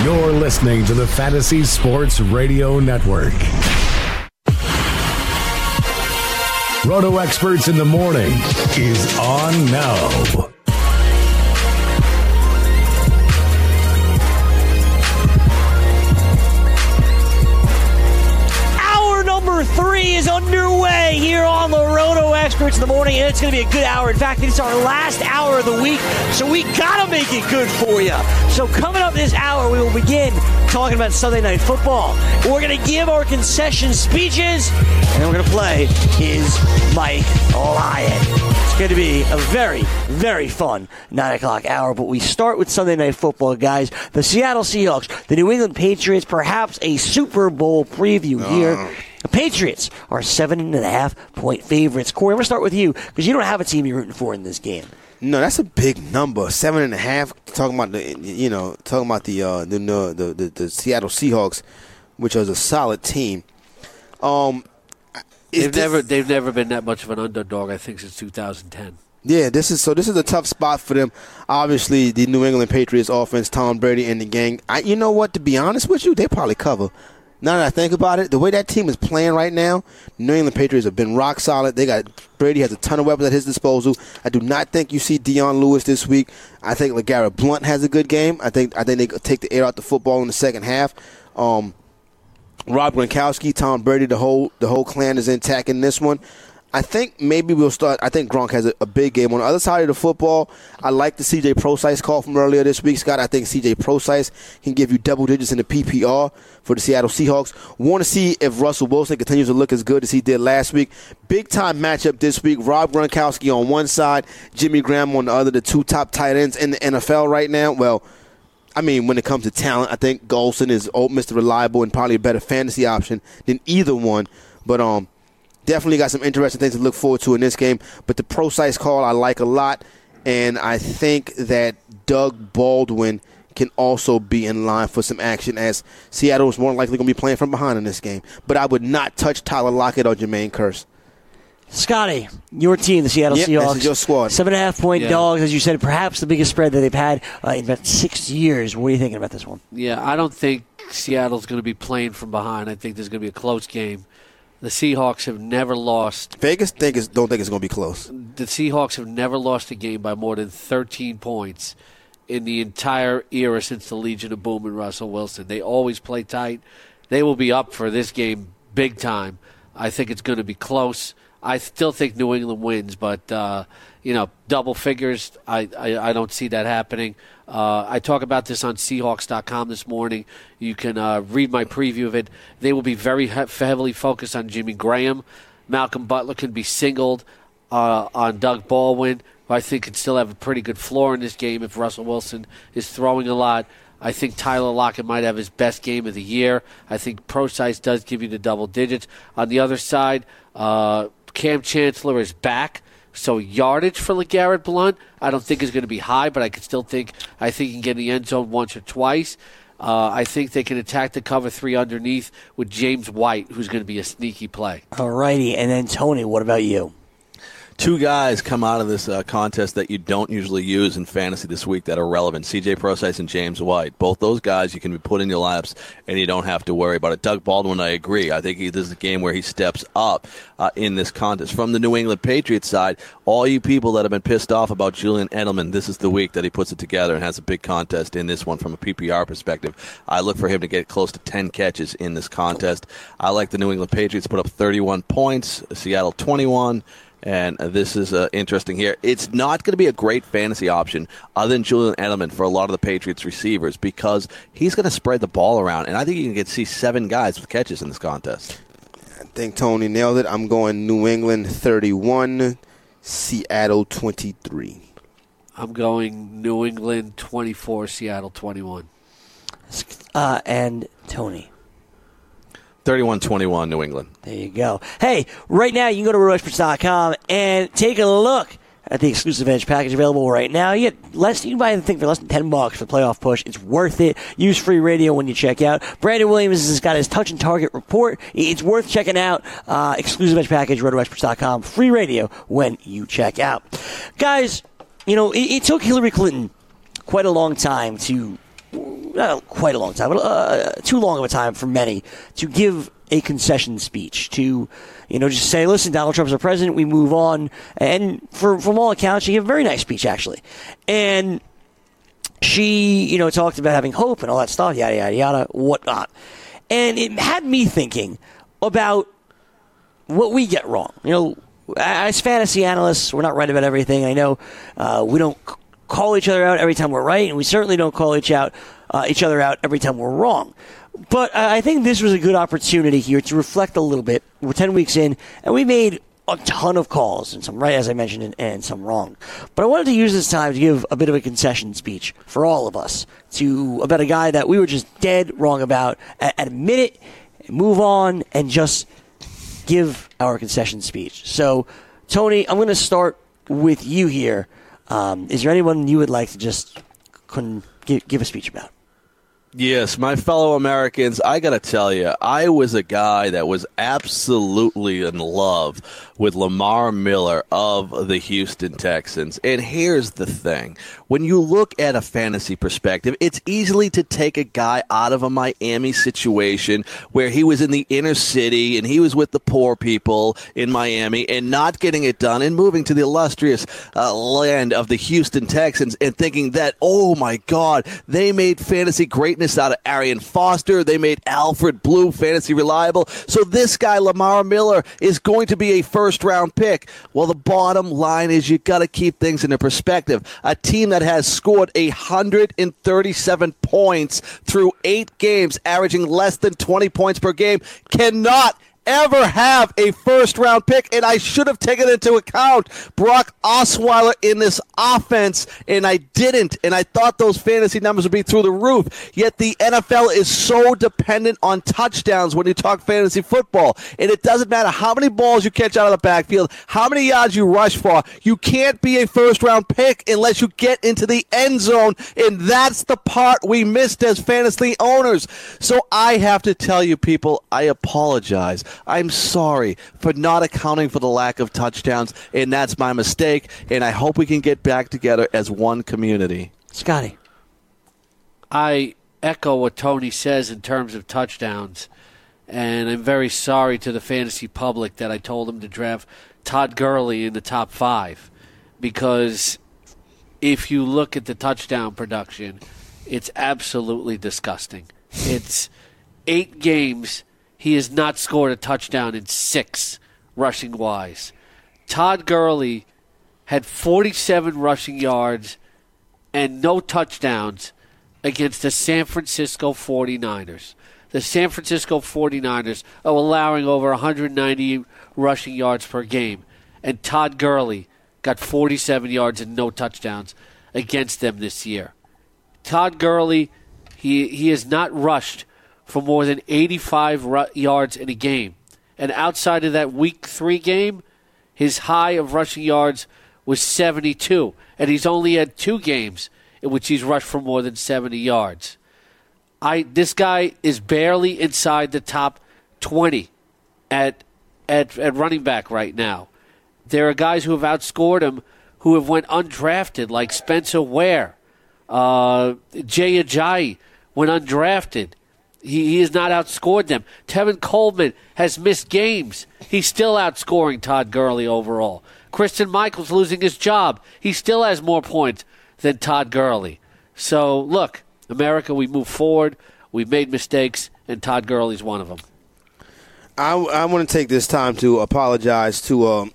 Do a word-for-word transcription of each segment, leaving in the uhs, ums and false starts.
You're listening to the Fantasy Sports Radio Network. Roto Experts in the Morning is on now. Number three is underway here on the Roto Experts in the Morning, and it's going to be a good hour. In fact, it's our last hour of the week, so we got to make it good for you. So coming up this hour, we will begin talking about Sunday Night Football. We're going to give our concession speeches, and then we're going to play Is Mike Lying. It's going to be a very, very fun nine o'clock hour, but we start with Sunday Night Football, guys. The Seattle Seahawks, the New England Patriots, perhaps a Super Bowl preview here. Uh. The Patriots are seven and a half point favorites. Corey, I'm going to start with you because you don't have a team you're rooting for in this game. No, that's a big number. Seven and a half. Talking about the, you know, talking about the uh, the, the the the Seattle Seahawks, which is a solid team. Um, they've this, never they've never been that much of an underdog, I think, since two thousand ten. Yeah, this is so. This is a tough spot for them. Obviously, the New England Patriots offense, Tom Brady and the gang. I, you know what? To be honest with you, they probably cover. Now that I think about it, the way that team is playing right now, New England Patriots have been rock solid. They got Brady has a ton of weapons at his disposal. I do not think you see Deion Lewis this week. I think LeGarrette Blount has a good game. I think I think they take the air out the football in the second half. Um, Rob Gronkowski, Tom Brady, the whole the whole clan is intact in this one. I think maybe we'll start. I think Gronk has a, a big game. On the other side of the football, I like the C J Prosise call from earlier this week, Scott. I think C J Prosise can give you double digits in the P P R for the Seattle Seahawks. Want to see if Russell Wilson continues to look as good as he did last week. Big-time matchup this week. Rob Gronkowski on one side, Jimmy Graham on the other, the two top tight ends in the N F L right now. Well, I mean, when it comes to talent, I think Golson is old Mister Reliable and probably a better fantasy option than either one. But, um, definitely got some interesting things to look forward to in this game. But the Prosise call I like a lot, and I think that Doug Baldwin can also be in line for some action, as Seattle is more likely going to be playing from behind in this game. But I would not touch Tyler Lockett or Jermaine Kearse. Scotty, your team, the Seattle yep, Seahawks. This is your squad. Seven and a half point yeah. dogs, as you said, perhaps the biggest spread that they've had uh, in about six years. What are you thinking about this one? Yeah, I don't think Seattle's going to be playing from behind. I think there's going to be a close game. The Seahawks have never lost. Vegas think it's, don't think it's going to be close. The Seahawks have never lost a game by more than thirteen points in the entire era since the Legion of Boom and Russell Wilson. They always play tight. They will be up for this game big time. I think it's going to be close. I still think New England wins, but, uh, you know, double figures, I, I, I don't see that happening. Uh, I talk about this on Seahawks dot com this morning. You can uh, read my preview of it. They will be very he- heavily focused on Jimmy Graham. Malcolm Butler can be singled uh, on Doug Baldwin, who I think can still have a pretty good floor in this game if Russell Wilson is throwing a lot. I think Tyler Lockett might have his best game of the year. I think Prosise does give you the double digits. On the other side, uh, Cam Chancellor is back. So yardage for LeGarrette Blount, I don't think is going to be high, but I can still think I think he can get in the end zone once or twice. Uh, I think they can attack the cover three underneath with James White, who's going to be a sneaky play. All righty, and then Tony, what about you? Two guys come out of this uh, contest that you don't usually use in fantasy this week that are relevant. C J Prosise and James White. Both those guys you can put in your laps and you don't have to worry about it. Doug Baldwin, I agree. I think he, this is a game where he steps up uh, in this contest. From the New England Patriots side, all you people that have been pissed off about Julian Edelman, this is the week that he puts it together and has a big contest in this one from a P P R perspective. I look for him to get close to ten catches in this contest. I like the New England Patriots put up thirty-one points, Seattle twenty-one. And this is uh, interesting here. It's not going to be a great fantasy option other than Julian Edelman for a lot of the Patriots receivers because he's going to spread the ball around. And I think you can get see seven guys with catches in this contest. I think Tony nailed it. I'm going New England thirty-one, Seattle twenty-three. I'm going New England twenty-four, Seattle twenty-one. Uh, and Tony. thirty-one twenty-one New England. There you go. Hey, right now you can go to roto experts dot com and take a look at the exclusive Edge package available right now. You get less. You can buy the thing for less than ten bucks for the playoff push. It's worth it. Use free radio when you check out. Brandon Williams has got his touch and target report. It's worth checking out. Uh, exclusive Edge package, roto experts dot com. Free radio when you check out. Guys, you know, it, it took Hillary Clinton quite a long time to not quite a long time, but uh, too long of a time for many to give a concession speech, to, you know, just say, listen, Donald Trump's our president, we move on. And for, from all accounts, she gave a very nice speech, actually. And she, you know, talked about having hope and all that stuff, yada, yada, yada, whatnot. And it had me thinking about what we get wrong. You know, as fantasy analysts, we're not right about everything. I know uh, we don't c- call each other out every time we're right, and we certainly don't call each out uh, each other out every time we're wrong. But I think this was a good opportunity here to reflect a little bit. We're ten weeks in, and we made a ton of calls, and some right, as I mentioned, and, and some wrong. But I wanted to use this time to give a bit of a concession speech for all of us to about a guy that we were just dead wrong about. Admit it, move on, and just give our concession speech. So, Tony, I'm going to start with you here. Um, is there anyone you would like to just couldn't give, give a speech about? Yes, my fellow Americans, I got to tell you, I was a guy that was absolutely in love with Lamar Miller of the Houston Texans. And here's the thing. When you look at a fantasy perspective, it's easily to take a guy out of a Miami situation where he was in the inner city and he was with the poor people in Miami and not getting it done and moving to the illustrious uh, land of the Houston Texans and thinking that, oh my God, they made fantasy greatness out of Arian Foster. They made Alfred Blue fantasy reliable. So this guy, Lamar Miller, is going to be a first-round pick. Well, the bottom line is you got to keep things into perspective. A team that has scored one hundred thirty-seven points through eight games, averaging less than twenty points per game, cannot ever have a first-round pick, and I should have taken into account Brock Osweiler in this offense, and I didn't, and I thought those fantasy numbers would be through the roof, yet the N F L is so dependent on touchdowns when you talk fantasy football, and it doesn't matter how many balls you catch out of the backfield, how many yards you rush for, you can't be a first-round pick unless you get into the end zone, and that's the part we missed as fantasy owners. So I have to tell you, people, I apologize. I'm sorry for not accounting for the lack of touchdowns, and that's my mistake, and I hope we can get back together as one community. Scotty. I echo what Tony says in terms of touchdowns, and I'm very sorry to the fantasy public that I told them to draft Todd Gurley in the top five, because if you look at the touchdown production, it's absolutely disgusting. It's eight games. He has not scored a touchdown in six, rushing-wise. Todd Gurley had forty-seven rushing yards and no touchdowns against the San Francisco forty-niners. The San Francisco forty-niners are allowing over one hundred ninety rushing yards per game, and Todd Gurley got forty-seven yards and no touchdowns against them this year. Todd Gurley, he he has not rushed for more than eighty-five ru- yards in a game. And outside of that week three game, his high of rushing yards was seventy-two. And he's only had two games in which he's rushed for more than seventy yards. I This guy is barely inside the top twenty at, at, at running back right now. There are guys who have outscored him who have went undrafted, like Spencer Ware. Uh, Jay Ajayi went undrafted. He, he has not outscored them. Tevin Coleman has missed games. He's still outscoring Todd Gurley overall. Christian Michael's losing his job. He still has more points than Todd Gurley. So, look, America, we move forward. We've made mistakes, and Todd Gurley's one of them. I, I want to take this time to apologize to um,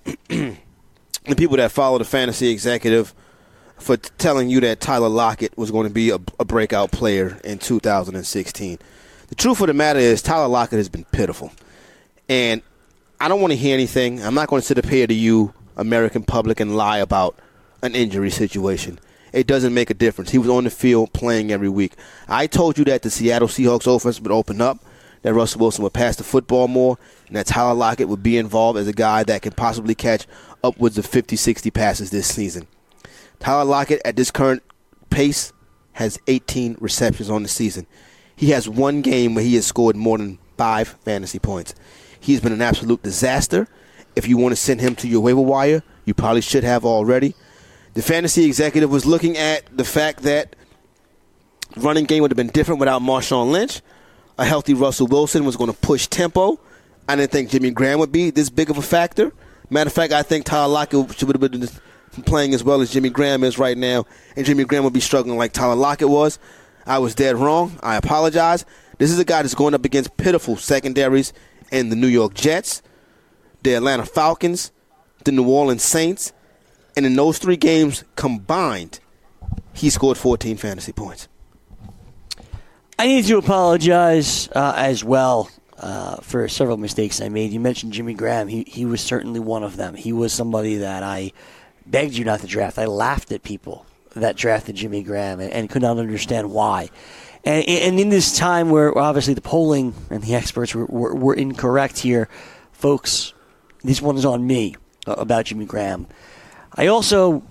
the people that follow the Fantasy Executive for t- telling you that Tyler Lockett was going to be a, a breakout player in two thousand sixteen. The truth of the matter is Tyler Lockett has been pitiful. And I don't want to hear anything. I'm not going to sit up here to you, American public, and lie about an injury situation. It doesn't make a difference. He was on the field playing every week. I told you that the Seattle Seahawks offense would open up, that Russell Wilson would pass the football more, and that Tyler Lockett would be involved as a guy that can possibly catch upwards of fifty, sixty passes this season. Tyler Lockett, at this current pace, has eighteen receptions on the season. He has one game where he has scored more than five fantasy points. He's been an absolute disaster. If you want to send him to your waiver wire, you probably should have already. The Fantasy Executive was looking at the fact that Running game would have been different without Marshawn Lynch. A healthy Russell Wilson was going to push tempo. I didn't think Jimmy Graham would be this big of a factor. Matter of fact, I think Tyler Lockett would have been playing as well as Jimmy Graham is right now, and Jimmy Graham would be struggling like Tyler Lockett was. I was dead wrong. I apologize. This is a guy that's going up against pitiful secondaries in the New York Jets, the Atlanta Falcons, the New Orleans Saints, and in those three games combined, he scored fourteen fantasy points. I need to apologize uh, as well uh, for several mistakes I made. You mentioned Jimmy Graham. He he was certainly one of them. He was somebody that I begged you not to draft. I laughed at people that drafted Jimmy Graham and, and could not understand why. And, and in this time where obviously the polling and the experts were, were, were incorrect here, folks, this one is on me uh, about Jimmy Graham. I also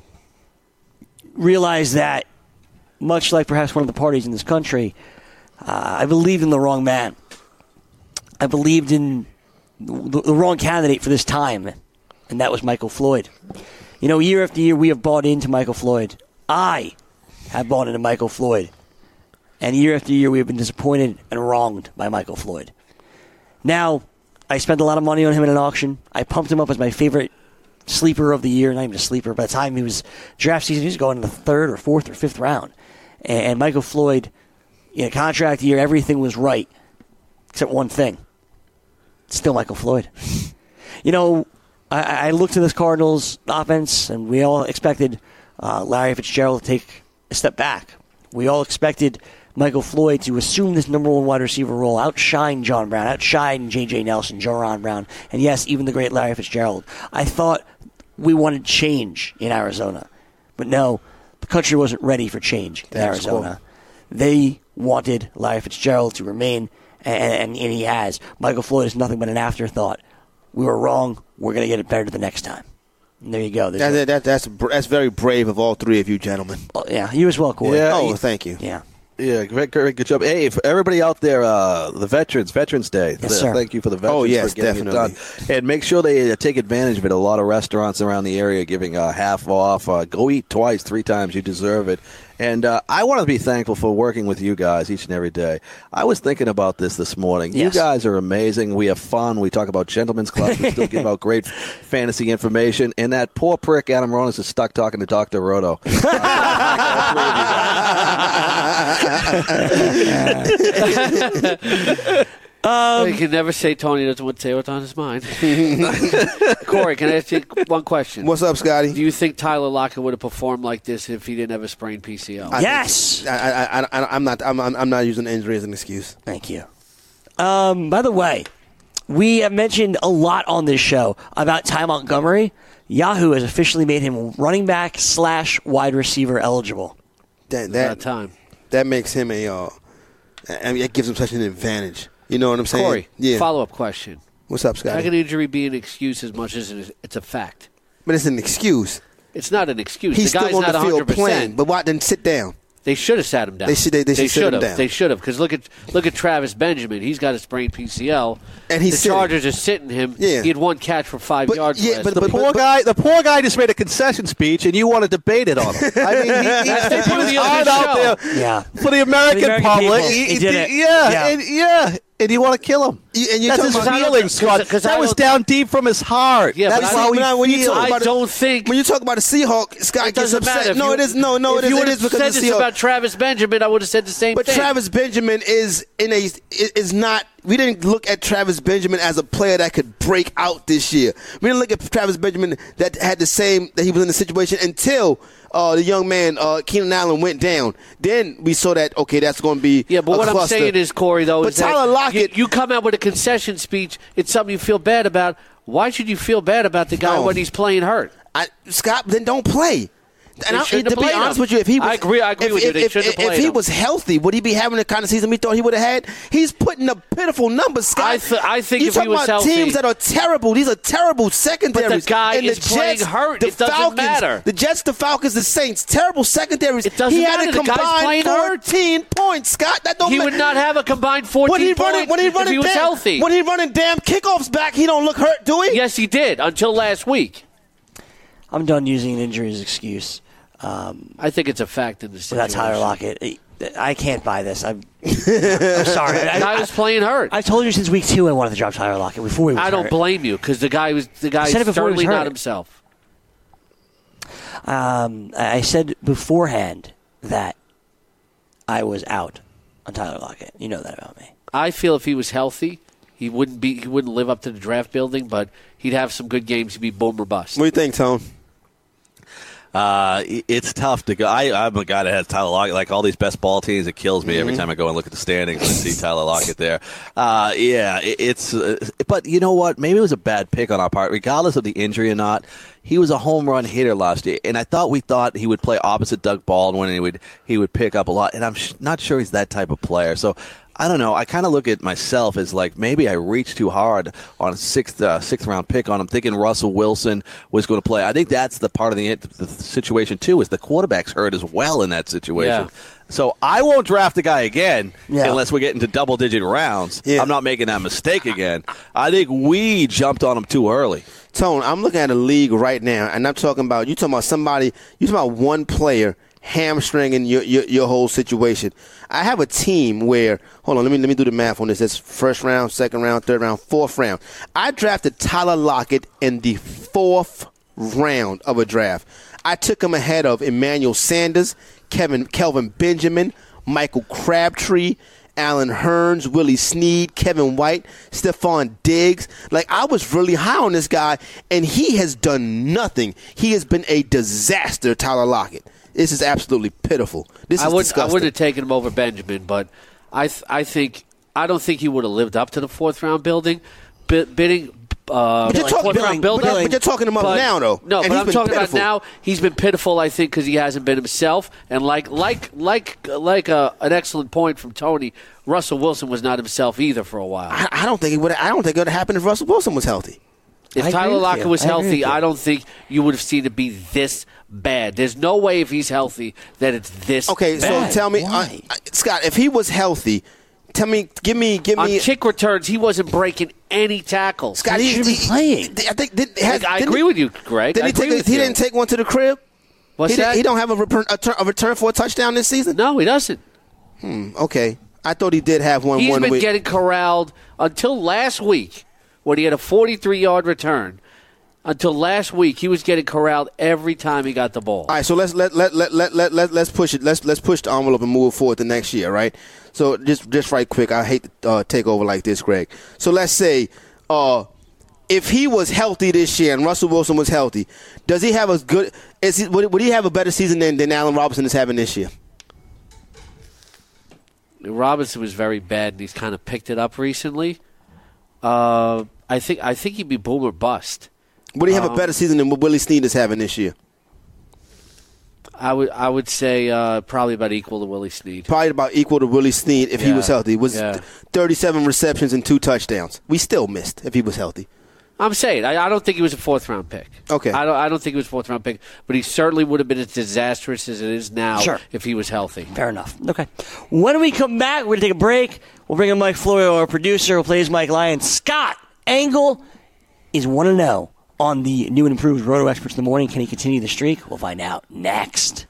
realized that, much like perhaps one of the parties in this country, uh, I believed in the wrong man. I believed in the, the wrong candidate for this time, and that was Michael Floyd. You know, year after year, we have bought into Michael Floyd. I have bought into Michael Floyd. And year after year, we have been disappointed and wronged by Michael Floyd. Now, I spent a lot of money on him in an auction. I pumped him up as my favorite sleeper of the year. Not even a sleeper. By the time he was draft season, he was going in the third or fourth or fifth round. And Michael Floyd, in a contract year, everything was right. Except one thing. Still Michael Floyd. You know, I, I looked at this Cardinals offense, and we all expected uh, Larry Fitzgerald to take a step back. We all expected Michael Floyd to assume this number one wide receiver role, outshine John Brown, outshine J J Nelson, Jaron Brown, and yes, even the great Larry Fitzgerald. I thought we wanted change in Arizona. But no, the country wasn't ready for change in That's Arizona. cool. They wanted Larry Fitzgerald to remain, and, and, and he has. Michael Floyd is nothing but an afterthought. We were wrong. We're going to get it better the next time. And there you go. That, that, that, that's that's very brave of all three of you gentlemen. Oh, yeah, you as well, Corey. Yeah. Oh, thank you. Yeah. Yeah, great, great, good job. Hey, for everybody out there, uh, the veterans, Veterans Day. Yes, sir. Thank you for the veterans Oh, yes, for getting definitely. it done. And make sure they uh, take advantage of it. A lot of restaurants around the area giving uh, half off. Uh, go eat twice, three times. You deserve it. And uh, I want to be thankful for working with you guys each and every day. I was thinking about this this morning. Yes. You guys are amazing. We have fun. We talk about gentlemen's clubs. We still give out great fantasy information. And that poor prick Adam Ronis is stuck talking to Doctor Roto. Um, you can never say Tony doesn't want to say what's on his mind. Corey, can I ask you one question? What's up, Scotty? Do you think Tyler Lockett would have performed like this if he didn't have a sprained P C L? I Yes. think- I, I, I, I'm not. I'm, I'm not using injury as an excuse. Thank you. Um, by the way, we have mentioned a lot on this show about Ty Montgomery. Yahoo has officially made him running back slash wide receiver eligible. That That that time. that makes him a. Uh, I mean, it gives him such an advantage. You know what I'm saying? Corey, Yeah. follow-up question. What's up, How Scotty? can injury be an excuse as much as it's a fact? But it's an excuse. It's not an excuse. He's the guy's still on not the field one hundred percent. playing. But why? Then sit down. They should have sat him down. They should- they- they should sit him have. down. They should have. Because look at look at Travis Benjamin. He's got a sprained P C L. And he's the sitting. Chargers are sitting him. Yeah. He had one catch for five But- yards. yeah, last but- The week. poor guy, the poor guy just made a concession speech, and you want to debate it on him. I mean, he, he, That's the he put his beauty of heart the out show. there Yeah. for the American, American public. people. He did it. Yeah, Yeah. And, yeah, and you want to kill him. You- and you're That's talking his about- I don't- feelings, Scott. 'cause- 'cause that I was don't- down deep from his heart. Yeah, That's but how I- he when you feels. talk I about don't think. When you talk about the Seahawks, Scott It gets doesn't upset. matter. If No, you- it is. No, no, if it is. you It would is have because said of the this Seahawks. about Travis Benjamin, I would have said the same But thing. Travis Benjamin is in a is not. We didn't look at Travis Benjamin as a player that could break out this year. We didn't look at Travis Benjamin that had the same that he was in the situation until uh, the young man uh, Keenan Allen went down. Then we saw that okay, that's going to be Yeah, but a what cluster. I'm saying is, Corey, though, But is that Tyler Lockett- you, you come out with a concession speech. It's something you feel bad about. Why should you feel bad about the guy No. when he's playing hurt? I, Scott, then don't play. And They I, shouldn't to have be played honest him. with you, if he was, I agree- I agree if, with you. if, They if, shouldn't have if played he him. was healthy, would he be having the kind of season we thought he would have had? He's putting up pitiful numbers, Scott. I th- I think you if he talking was about healthy- teams that are terrible. These are terrible secondaries. But the guy and is the playing Jets, hurt. The It doesn't Falcons, matter. The Jets, the Falcons, the Saints, terrible secondaries. It doesn't he had matter. a The guy's combined playing hurt. fourteen points, Scott. That don't He ma- would not have a combined fourteen when he points running, when he running if he was damn, healthy. When he running damn kickoffs back, he don't look hurt, do he? Yes, he did until last week. I'm done using an injury as excuse. Um, I think it's a fact in the situation. without Tyler Lockett. I can't buy this. I'm, I'm sorry. The guy I, was playing hurt. I told you since week two I wanted to drop Tyler Lockett before he was I don't hurt. blame you because the guy was the guy I said it is before he was certainly not hurt. himself. Um, I said beforehand that I was out on Tyler Lockett. You know that about me. I feel if he was healthy, he wouldn't be. He wouldn't live up to the draft building, but he'd have some good games. He'd be boom or bust. What do you think, Tone? Uh, it's tough to go. I, I'm a guy that has Tyler Lockett. Like all these best ball teams, it kills me every time I go and look at the standings and see Tyler Lockett there. Uh, yeah, it, it's. Uh, but you know what? Maybe it was a bad pick on our part, regardless of the injury or not. He was a home run hitter last year, and I thought we thought he would play opposite Doug Baldwin and he would he would pick up a lot. And I'm sh- not sure he's that type of player. So. I don't know. I kind of look at myself as like maybe I reached too hard on a sixth uh, sixth round pick on him, thinking Russell Wilson was going to play. I think that's the part of the, the situation too. Is the quarterback's hurt as well in that situation. Yeah. So I won't draft the guy again Yeah. unless we get into double digit rounds. Yeah. I'm not making that mistake again. I think we jumped on him too early. Tone, I'm looking at a league right now, and I'm talking about you talking about somebody. You talking about one player hamstringing your, your your whole situation. I have a team where hold on, let me let me do the math on this. That's first round, second round, third round, fourth round. I drafted Tyler Lockett in the fourth round of a draft. I took him ahead of Emmanuel Sanders, Kevin Kelvin Benjamin, Michael Crabtree, Alan Hearns, Willie Snead, Kevin White, Stephon Diggs. Like, I was really high on this guy, and he has done nothing. He has been a disaster, Tyler Lockett. This is absolutely pitiful. This is I would disgusting. I would have taken him over Benjamin, but I th- I think I don't think he would have lived up to the fourth round building B- bidding. Uh, But you're talking- fourth round Billing, building. but- but you're talking him up now, though, No, and but he's I'm been talking pitiful. about now. He's been pitiful, I think, because he hasn't been himself. And like like like like a, an excellent point from Tony, Russell Wilson was not himself either for a while. I, I don't think it would. I don't think it would have happened if Russell Wilson was healthy. If I agree Tyler with Lockett you. was I agree healthy, with you. I don't think you would have seen it be this bad. There's no way if he's healthy that it's this Okay, bad. so tell me, uh, Why? uh, Scott, if he was healthy, tell me, give me, give On me. kick returns, he wasn't breaking any tackles. Scott, He should be playing. I think. Did, has, I didn't agree he- with you, Greg. Did I he agree take? A, with he you. didn't take one to the crib. What's he, that? didn't- he don't have a return, a, turn, a return for a touchdown this season. No, he doesn't. Okay, I thought he did have one. He's one been week. getting corralled until last week when he had a forty-three yard return. Until last week, he was getting corralled every time he got the ball. All right, so let's let let let let let, let let's push it. Let's let's push the envelope and move forward to next year, right? So just just right quick, I hate to uh, take over like this, Greg. So let's say uh, if he was healthy this year and Russell Wilson was healthy, does he have a good? Is he, would, would he have a better season than, than Allen Robinson is having this year? Robinson was very bad, and he's kind of picked it up recently. Uh, I think I think he'd be boom or bust. Would he have Um, a better season than what Willie Snead is having this year? I would I would say uh, probably about equal to Willie Snead. Probably about equal to Willie Snead if he Yeah, was healthy. It was yeah. thirty-seven receptions and two touchdowns. We still missed if he was healthy. I'm saying I, I don't think he was a fourth round pick. Okay. I don't I don't think he was a fourth round pick, but he certainly would have been as disastrous as it is now Sure. if he was healthy. Fair enough. Okay. When we come back, we're going to take a break. We'll bring in Mike Florio, our producer, who plays Mike Lyon. Scott Engel is one to know on the new and improved Roto Experts in the Morning. Can he continue the streak? We'll find out next.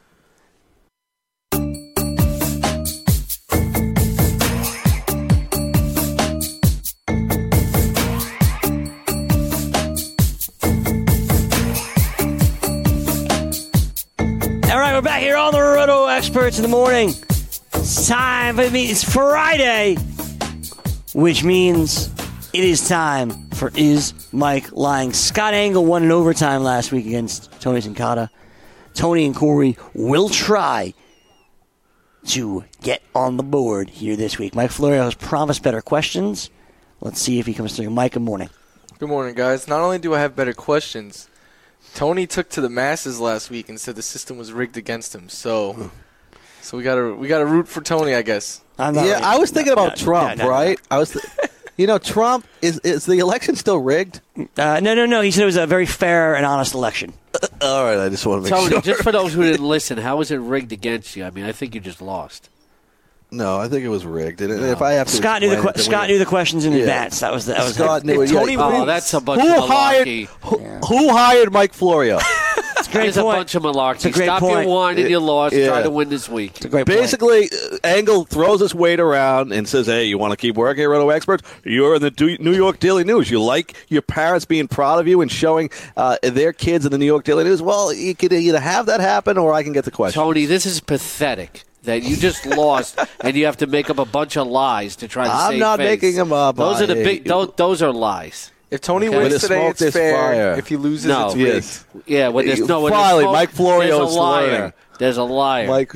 All right, we're back here on the Roto Experts in the Morning. It's time. I mean, it's Friday, which means it is time for Is Mike Lying? Scott Engel won in overtime last week against Tony Sincata. Tony and Corey will try to get on the board here this week. Mike Florio has promised better questions. Let's see if he comes through. Mike, good morning. Good morning, guys. Not only do I have better questions, Tony took to the masses last week and said the system was rigged against him. So, so we gotta we gotta root for Tony, I guess. I'm not Yeah, ready. I was thinking No, about no, Trump, no, no, right? I was, th- you know, Trump is is the election still rigged? Uh, no, no, no. He said it was a very fair and honest election. All right, I just want to make Tony, sure. just for those who didn't listen, how was it rigged against you? I mean, I think you just lost. No, I think it was rigged. And if I have to, Scott knew the explain que- it, then Scott we- knew the questions in Yeah. advance. That was the, that was Scott the, knew it. Tony Yeah. Oh, Root- that's a bunch Who of hired malarkey. who, who hired Mike Florio? It's a great It's a point. bunch of malarkey. It's a great Stop point. your whining, you lost. Yeah. Try to win this week. It's a great point. Basically, uh, Angle throws his weight around and says, hey, you want to keep working at Roto Experts? You're in the Du- New York Daily News. You like your parents being proud of you and showing uh, their kids in the New York Daily News? Well, you could either have that happen or I can get the question. Tony, this is pathetic. That you just lost, and you have to make up a bunch of lies to try to I'm save not face. making them up. Those I are the hate big. you. Those, those are lies. If Tony Okay. wins With the today, smoke, it's there's fair. fire. If he loses, No. it's rigged. Yes. Yeah, when there's no. When there's Finally, smoke, Mike Florio there's is a liar. learning. There's a liar. Like,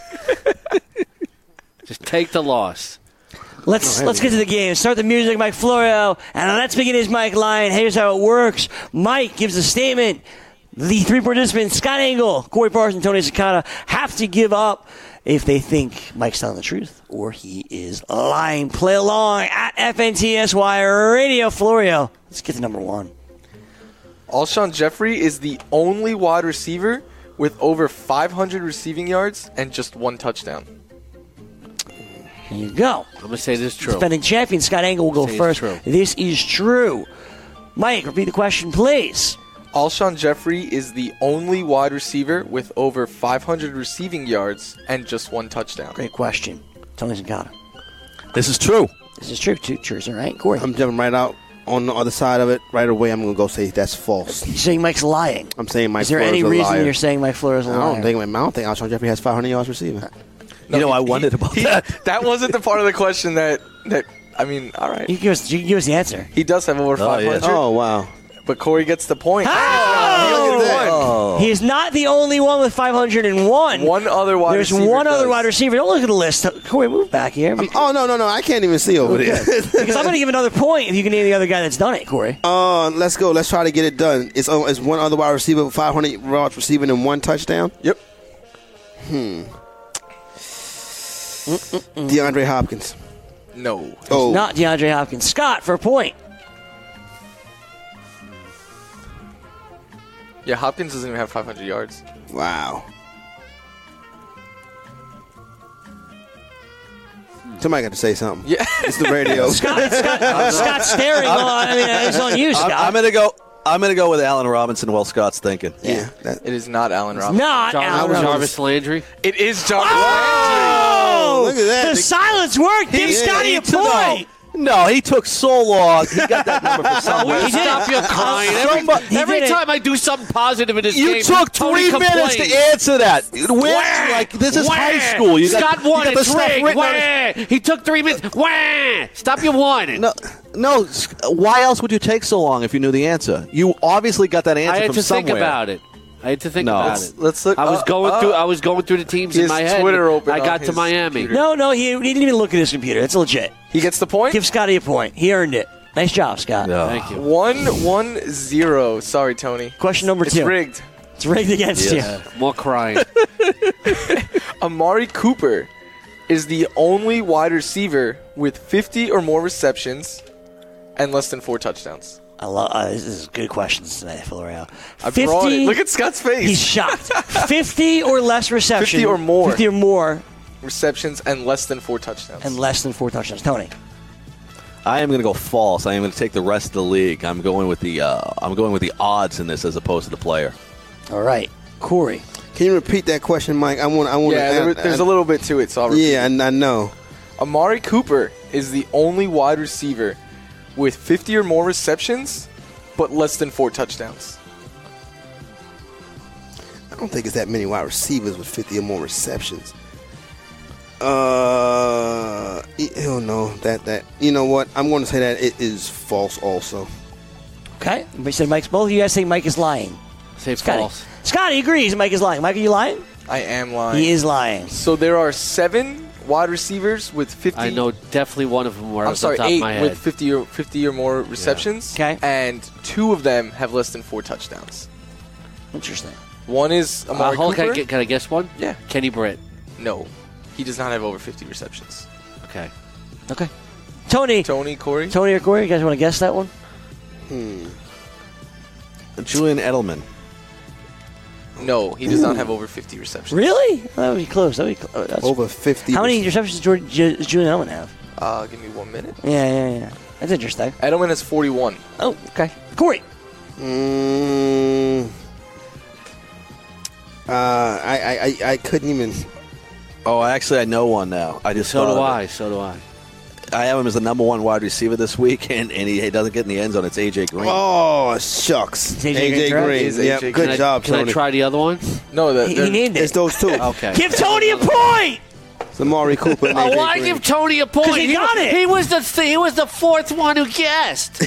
Just take the loss. Let's let's get to the game. Start the music, Mike Florio, and let's begin his Mike line. Here's how it works. Mike gives a statement. The three participants, Scott Engel, Corey Parson, Tony Sakata, have to give up if they think Mike's telling the truth or he is lying. Play along at F N T S Y Radio. Florio, let's get to number one. Alshon Jeffrey is the only wide receiver with over five hundred receiving yards and just one touchdown. There you go. I'm gonna say this is true. Defending champion Scott Engel will go Say it's first. true. This is true. Mike, repeat the question, please. Alshon Jeffrey is the only wide receiver with over five hundred receiving yards and just one touchdown. Great question. Tony Sakata. this is true. This is true. Two truths, all right? Corey. I'm jumping right out on the other side of it. Right away, I'm going to go say that's false. You're saying Mike's lying. I'm saying Mike Is there Flores any is a reason liar. you're saying Mike Flores is a I liar? don't think, I don't think Alshon Jeffrey has five hundred yards receiving. You know, I wondered about He- that. that wasn't the part of the question that, that I mean, all right. You can give us, you can give us the answer. He does have over Oh, five hundred, yeah. Oh, wow. but Corey gets the point. Oh! He only won. Oh. He is not the only one with five hundred one. One other wide There's receiver one other does. wide receiver. Don't look at the list. Corey, move back here. Oh, no, no, no. I can't even see over there. Because I'm going to give another point if you can name the other guy that's done it, Corey. Uh, let's go. Let's try to get it done. It's, uh, it's one other wide receiver with five hundred yards receiving and one touchdown. Yep. DeAndre Hopkins. No. Oh, Not DeAndre Hopkins. Scott for a point. Yeah, Hopkins doesn't even have five hundred yards. wow. Somebody got to say something. Yeah. It's the radio. Scott, Scott, Scott's staring on. I mean, it's on you, I'm, Scott. I'm gonna go. I'm gonna go with Allen Robinson while Scott's thinking. Yeah. That, It is not Allen Robinson. Not Jar- Allen Robinson. Jarvis Landry. It is Jarvis Oh! Look at that. The silence worked. Give He- Scotty he a took- point. No, he took so long. He got that number for some He reason. did. Stop your crying. Every, Somebody- he every did it. time I do something positive in this You game, took Tony three minutes to complains. answer that. Where, Wah! like this is Wah! high school. You got, Scott won. you got the It's stuff rigged. written on his- Wah! He took three minutes. Wah! Stop your whining. No, no. s- Why else would you take so long if you knew the answer? You obviously got that answer I had from to somewhere. think about it. I had to think No. about Let's- it. let's look- I was uh, going uh, through. I was going through the teams he in has my head. Twitter open I on got to his Miami. computer. No, no, he, he didn't even look at his computer. That's legit. He gets the point. Give Scotty a point. He earned it. Nice job, Scott. No. Thank you. One one zero. Sorry, Tony. Question number It's two. rigged. It's rigged against Yes. you. More crying. Amari Cooper is the only wide receiver with fifty or more receptions and less than four touchdowns. I love. Uh, this is good questions tonight, Florio. I brought it. Look at Scott's face. He's shocked. Fifty or less reception. fifty or more. Fifty or more, receptions and less than four touchdowns. and less than four touchdowns. Tony. I am going to go false. I am going to take the rest of the league. I'm going with the. Uh, I'm going with the odds in this as opposed to the player. All right, Corey. Can you repeat that question, Mike? I want. I want. yeah, there, there's a little bit to it, so I'll repeat. Yeah, I, I know. Amari Cooper is the only wide receiver with fifty or more receptions, but less than four touchdowns. I don't think it's that many wide receivers with fifty or more receptions. Uh, hell no. That that. You know what? I'm going to say that it is false. Also. Okay. Everybody said Mike's. Both of you guys say Mike is lying. Say Scotty. false. Scotty agrees. Mike is lying. Mike, are you lying? I am lying. He is lying. So there are seven wide receivers with fifty. I know definitely one of them were I'm off sorry, the top eight of my head. with fifty or fifty or more receptions. Okay. And two of them have less than four touchdowns. Interesting. One is Uh, Amari hold on, can, I Cooper. get, can I guess one? Yeah. Kenny Britt. No, he does not have over fifty receptions. Okay. Okay. Tony. Tony, Corey. Tony or Corey, you guys want to guess that one? Julian Edelman. No, he does not have over fifty receptions. Really? That would be close. That would be close. That's, Over fifty. how many receptions does Jordan- J- does Julian Edelman have? Uh, give me one minute. Yeah, yeah, yeah. That's interesting. Edelman has forty-one. Oh, okay. Corey. Mm, uh, I, I, I, I couldn't even. Oh, actually, I know one now. I just So thought do of it. I. So do I. I have him as the number one wide receiver this week, and, and he, he doesn't get in the end zone. It's A J Green. Oh, shucks. It's A J Green, correct? Green. It's Yep, A J good Can job, I, Can Tony. I try the other one? No, the, He, the- he named It's it. those two. Okay. Give Tony a point. It's Amari Cooper and Oh, A J why Green. give Tony a point? 'Cause he got it. He was the th- he was the fourth one who guessed.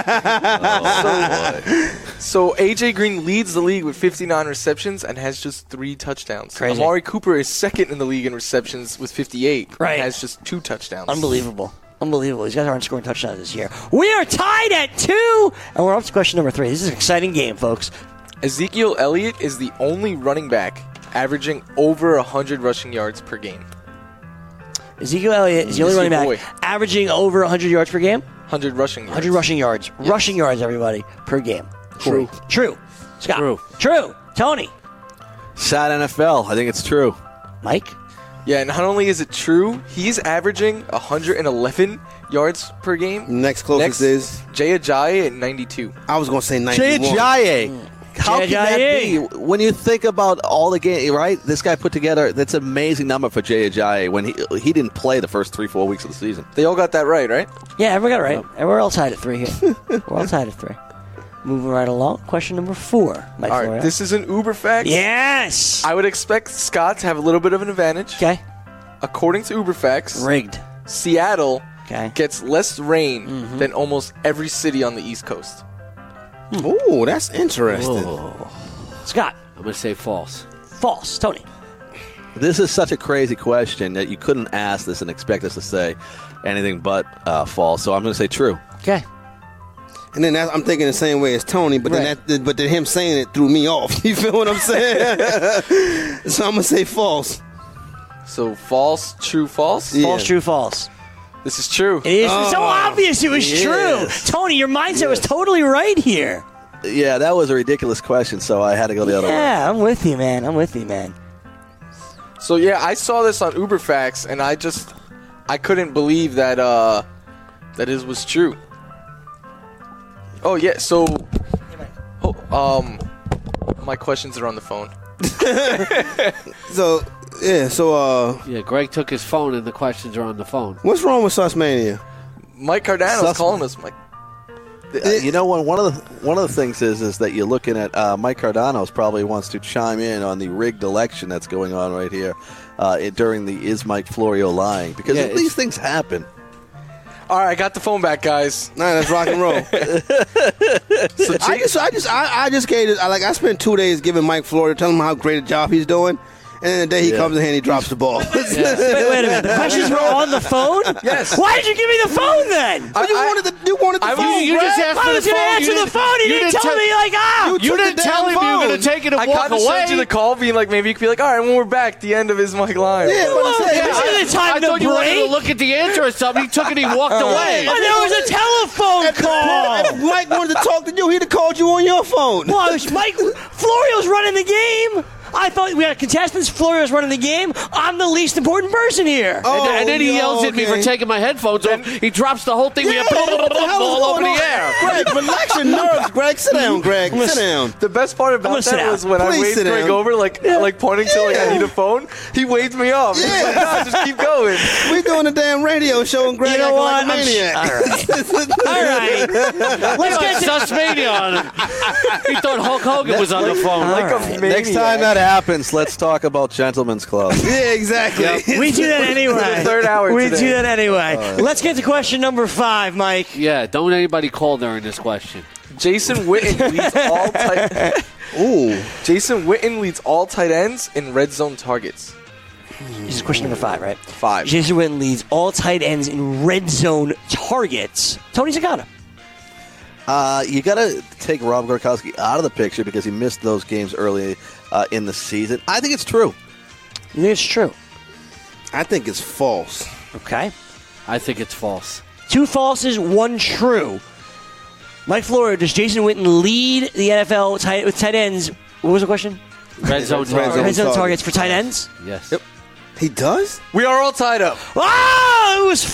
So A J Green leads the league with fifty-nine receptions and has just three touchdowns. Crazy. Amari Cooper is second in the league in receptions with fifty-eight. Right. And has just two touchdowns. Unbelievable. Unbelievable. These guys aren't scoring touchdowns this year. We are tied at two, and we're up to question number three. This is an exciting game, folks. Ezekiel Elliott is the only running back averaging over one hundred rushing yards per game. Ezekiel Elliott is the only Yes, running back boy. averaging over one hundred yards per game. one hundred rushing yards. one hundred rushing yards. Rushing yards, everybody, per game. True. True. Scott. True. True. Tony. Sad N F L. I think it's true. Mike. Yeah, and not only is it true, he's averaging one hundred eleven yards per game. Next closest Next, is, Jay Ajayi at ninety-two. I was going to say Jay ninety-one. Ajayi. How Jay can that Ajayi. be? When you think about all the game, right? This guy put together, that's an amazing number for Jay Ajayi when he he didn't play the first three, four weeks of the season. They all got that right, right? Yeah, everyone got it right. And we're all tied at three here. We're all tied at three. Moving right along. Question number four. Mike All Florio. right, this is an Uber fact. Yes. I would expect Scott to have a little bit of an advantage. Okay. According to Uber facts, Rigged. Seattle Okay. gets less rain Mm-hmm. than almost every city on the East Coast. Ooh, that's interesting. Scott. I'm going to say false. False. Tony. This is such a crazy question that you couldn't ask this and expect us to say anything but uh, false. So I'm going to say true. Okay. And then that, I'm thinking the same way as Tony, but Right. then that, but then him saying it threw me off. You feel what I'm saying? So I'm gonna say false. So false, true, false. Yeah. False, true, false. This is true. It is so obvious it was yes. true. Tony, your mindset was totally right here. Yeah, that was a ridiculous question, so I had to go the other way. Yeah, I'm with you, man. I'm with you, man. So yeah, I saw this on Uber facts, and I just I couldn't believe that uh that it was true. Oh yeah, so oh, um, my questions are on the phone. So yeah, so uh, Yeah, Greg took his phone and the questions are on the phone. what's wrong with Sussmania? Mike Cardano's Sus- calling us. Mike. Uh, you know, one one of the one of the things is is that you're looking at uh, Mike Cardano's probably wants to chime in on the rigged election that's going on right here uh, it, during the Is Mike Florio lying, because Yeah, these it's- things happen. All right, I got the phone back, guys. Nah, that's rock and roll. So I Jay- just, I just, I, I just gave it. I, like, I spent two days giving Mike Florio, telling him how great a job he's doing, and then the day he Yeah. comes in here and he drops the ball. Wait, wait a minute. The questions were on the phone? Yes. Why did you give me the phone then? But you I- wanted the, you wanted the I- phone. you just Greg. asked I for was the going to phone. answer You the didn't- phone. He you didn't didn't tell tell- me, like, ah. You You took didn't the tell damn him you were going phone. to take it and I walk kind of away. sent you the call, being like, maybe you could be like, all right, when we're back, the end of his Mike line. Yeah, but I'm saying, This isn't the time I to thought you wanted break. to look at the answer or something. He took it and he walked away. Oh, there was a telephone if, call. if Mike wanted to talk to you, he'd have called you on your phone. Well, it was Mike Florio's running the game. I thought we had contestants. Florio's running the game. I'm the least important person here. Oh, and, and then he yo, yells at me for okay. taking my headphones off. He drops the whole thing. We Yeah, have what the hell is all over going the on? air. Greg, relax your nerves, Greg. Sit down, Greg. Sit down. The best part gonna about sit that down. was when I Please waved sit Greg down. over, like like pointing to like I need a phone. He waved me off. He's like, Yeah. nah, just keep going. We doing a damn radio show and Greg You know acting what? like a I'm maniac. All right. Let's get to Sussmania on him. He thought Hulk Hogan was on the phone. Like All a right. maniac. Next time that happens, let's talk about Gentlemen's Club. Yeah, exactly. We do that anyway. Third hour We today. do that anyway. Let's get to question number five, Mike. Yeah, don't anybody call during this question. Jason Witten leads all tight. Ooh. Jason Witten leads all tight ends in red zone targets. This is question number five, right? Five. Jason Witten leads all tight ends in red zone targets. Tony Zagata. Uh, you got to take Rob Gronkowski out of the picture because he missed those games early uh, in the season. I think it's true. You think it's true? I think it's false. Okay. I think it's false. Two falses, one true. Mike Florio, does Jason Witten lead the N F L tight, with tight ends? What was the question? Red zone Red zone. target. Red zone targets. targets for tight ends? Yes. Yep. He does? We are all tied up. Oh, it was false.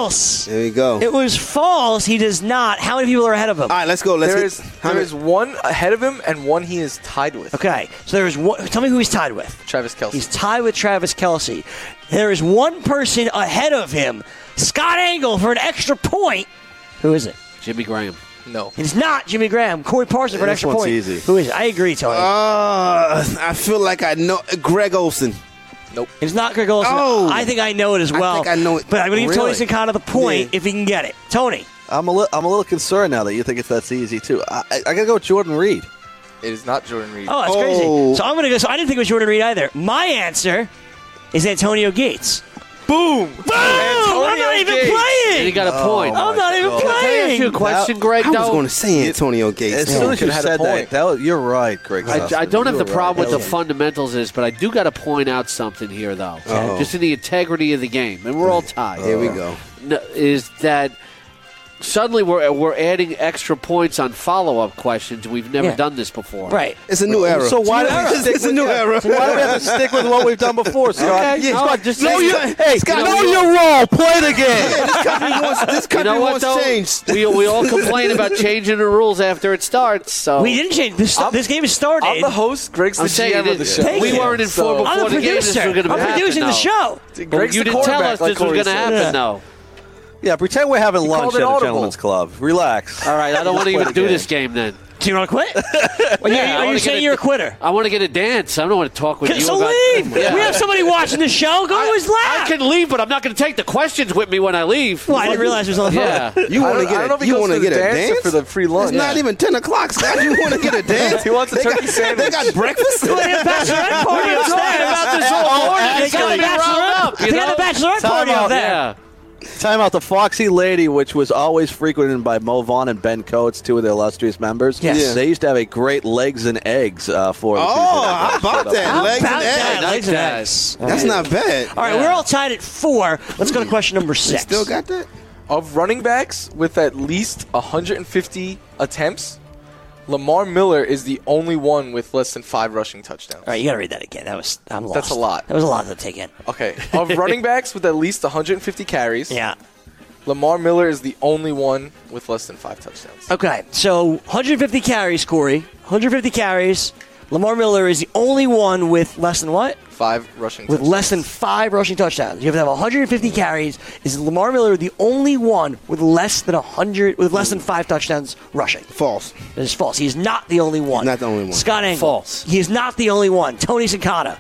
false. There you go. It was false. He does not. How many people are ahead of him? All right, let's go. Let's There get, is how there many- is one ahead of him and one he is tied with. Okay, so there is one. Tell me who he's tied with. Travis Kelce. He's tied with Travis Kelce. There is one person ahead of him, Scott Angle, for an extra point. Who is it? Jimmy Graham. no. It's not Jimmy Graham. Corey Parsons for an This extra one's point. easy. Who is it? I agree, Tony. Uh, I feel like I know Greg Olsen. Nope. it's not Greg Olsen. Oh. I think I know it as I well. think I know it. But I'm going to give Really? Tony Sincana the point Yeah. if he can get it. Tony. I'm a, li- I'm a little concerned now that you think it's that's easy, too. I, I, I got to go with Jordan Reed. It is not Jordan Reed. Oh, that's Oh. crazy. So I'm going to go. So I didn't think it was Jordan Reed either. My answer is Antonio Gates. Boom! Boom! I'm not even Gates. And he playing. got a point. Oh, I'm not even God. Can I ask you a playing. question, Greg? I was though? going to say Antonio Gates. As Yeah. soon as you could've had a said that, point. that was, you're right, Greg. I, Sussman. I don't have You the were problem right. with the fundamentals is, but I do got to point out something here, though. Uh-oh. Just in the integrity of the game, and we're all tied. Here we go. No, is that suddenly we're we're adding extra points on follow up questions. We've never Yeah. done this before. Right. It's a new era. So why It's do a new we era. stick It's a with- new yeah. era. So why do we have to stick with what we've done before, Scott? Okay, Yeah, no, Scott, just know you your- hey, Scott, know know your role. Play the game. This country wants, this You country know what, wants though? change. We, we all complain about changing the rules after it starts. So We didn't change. This, I'm- this game is started. I'm the host. Greg's the I'm saying G M it of the is- show. Thank we you. weren't informed So- before I'm the the game this producer. was going to I'm happen. producing the though. show. But Greg's you the didn't tell quarterback, us like this was Corey going to said. happen, Yeah. though. Yeah, pretend we're having lunch called at it a audible. gentleman's club. Relax. All right, I don't want to Play even the do game. this game then. Do you want to quit? Well, Yeah, you're, I are you wanna saying get you're a- a quitter? I want to get a dance. I don't want to talk with you So about. leave. Yeah. We have somebody watching the show. Go to his I lap. can leave, but I'm not going to take the questions with me when I leave. Well, I didn't realize it was on the phone. Yeah. You I want to don't- I don't know get if a, he you goes want to for the get a dance or dance for the free lunch. It's not Yeah. even ten o'clock, Scott. You want to get a dance? He wants a They turkey got, sandwich. They got breakfast. They have a bachelorette party We're talking upstairs. about this all morning. They It's got got a to be round bachelorette. up. You They got know? a bachelorette Time party out. up there. Yeah. Time out. The Foxy Lady, which was always frequented by Mo Vaughn and Ben Coates, two of their illustrious members. Yes. Yeah. They used to have a great legs and eggs uh, for. Oh, how about that? How Legs about and that? eggs. Legs and Like eggs. That's not bad. All right, Yeah. we're all tied at four. Let's go to question number six. Still got that? Of running backs with at least one hundred fifty attempts, Lamar Miller is the only one with less than five rushing touchdowns. All right, you got to read that again. That was I'm lost. That's a lot. That was a lot to take in. Okay. Of running backs with at least one hundred fifty carries, Yeah. Lamar Miller is the only one with less than five touchdowns. Okay, so one hundred fifty carries, Corey. one hundred fifty carries. Lamar Miller is the only one with less than what? Five rushing With touchdowns. less than five rushing touchdowns. You have to have one hundred fifty carries. Is Lamar Miller the only one with less than one hundred with less than five touchdowns rushing? False. That is false. He is not the only one. not the only one. Scott Angle. False. He is not the only one. Tony Sincana.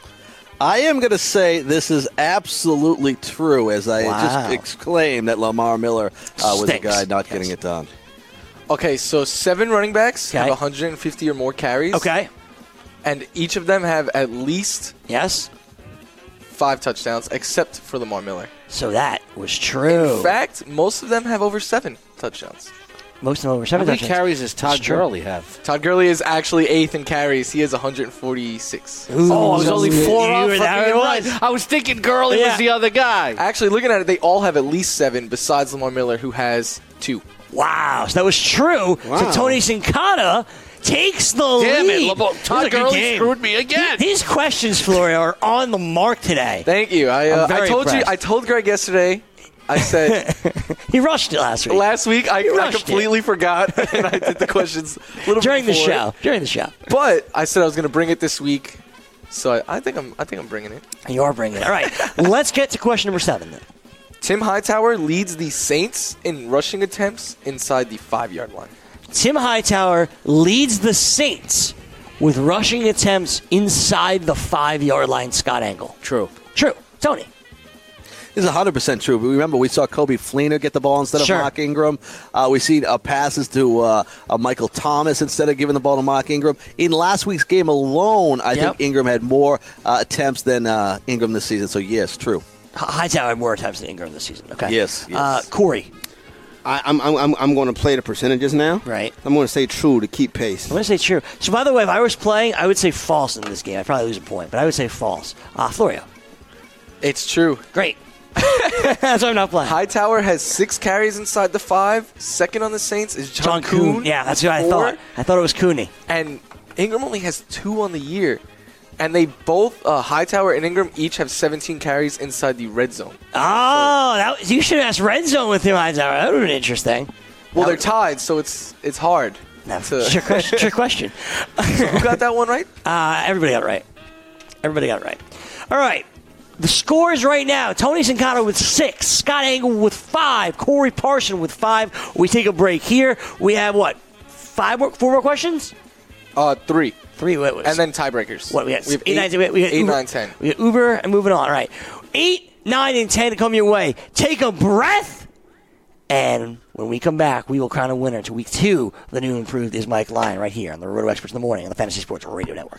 I am going to say this is absolutely true, as I Wow. just exclaimed that Lamar Miller uh, was the Stinks. guy not Yes. getting it done. Okay, so seven running backs Okay. have one hundred fifty or more carries. Okay. And each of them have at least Yes. five touchdowns, except for Lamar Miller. So that was true. In fact, most of them have over seven touchdowns. Most of them over How seven many touchdowns. carries does Todd That's true. Gurley have? Todd Gurley is actually eighth in carries. He has one hundred forty-six. Ooh, Oh, I was only four you off were from that being right. right. I was thinking Gurley Yeah. was the other guy. Actually, looking at it, they all have at least seven, besides Lamar Miller, who has two. Wow, so that was true. Wow. So Tony Sincana takes the Damn it, lead. Lamar- This Todd is a good Gurley game. screwed me again. These questions, Florio, are on the mark today. Thank you. I, uh, I'm very I told impressed. you. I told Greg yesterday. I said He rushed it last week. last week I, I rushed it. completely forgot, and I did the questions a little During bit the before. show. During the show. But I said I was going to bring it this week, so I, I think I'm. I think I'm bringing it. You are bringing it. All right, let's get to question number seven then. Tim Hightower leads the Saints in rushing attempts inside the five-yard line. Tim Hightower leads the Saints with rushing attempts inside the five-yard line. Scott Angle. True. True. Tony. This is one hundred percent true. But remember, we saw Kobe Fleener get the ball instead of Sure. Mark Ingram. Uh, we seen uh, passes to uh, uh, Michael Thomas instead of giving the ball to Mark Ingram. In last week's game alone, I Yep. think Ingram had more uh, attempts than uh, Ingram this season. So, yes, true. H- Hightower had more attempts than Ingram this season. Okay. Yes, yes. Uh, Corey. I, I'm, I'm, I'm, I'm going to play the percentages now. Right. I'm going to say true to keep pace. I'm going to say true. So, by the way, if I was playing, I would say false in this game. I'd probably lose a point, but I would say false. Uh, Florio. It's true. Great. That's why I'm not playing. Hightower has six carries inside the five. Second on the Saints is John, John Kuhn. Yeah, that's what I Four. thought. I thought it was Cooney. And Ingram only has two on the year. And they both, uh, Hightower and Ingram, each have seventeen carries inside the red zone. Oh, that, you should have asked red zone with him, Hightower. That would have been interesting. Well, That they're tied, so it's it's hard. No, to- trick question. Trick question. Who got that one right? Uh, everybody got it right. Everybody got it right. All right. The scores right now. Tony Sincata with six. Scott Engel with five. Corey Parson with five. We take a break here. We have what? Five more, four more questions? Uh, three. Three. What was, And then tiebreakers. what we got? We have eight, eight, nine, ten, we got eight, Uber, nine, ten. We got Uber and moving on. All right. Eight, nine, and ten to come your way. Take a breath. And when we come back, we will crown a winner to week two of the new improved Is Mike Lyon right here on the Roto Experts in the Morning on the Fantasy Sports Radio Network.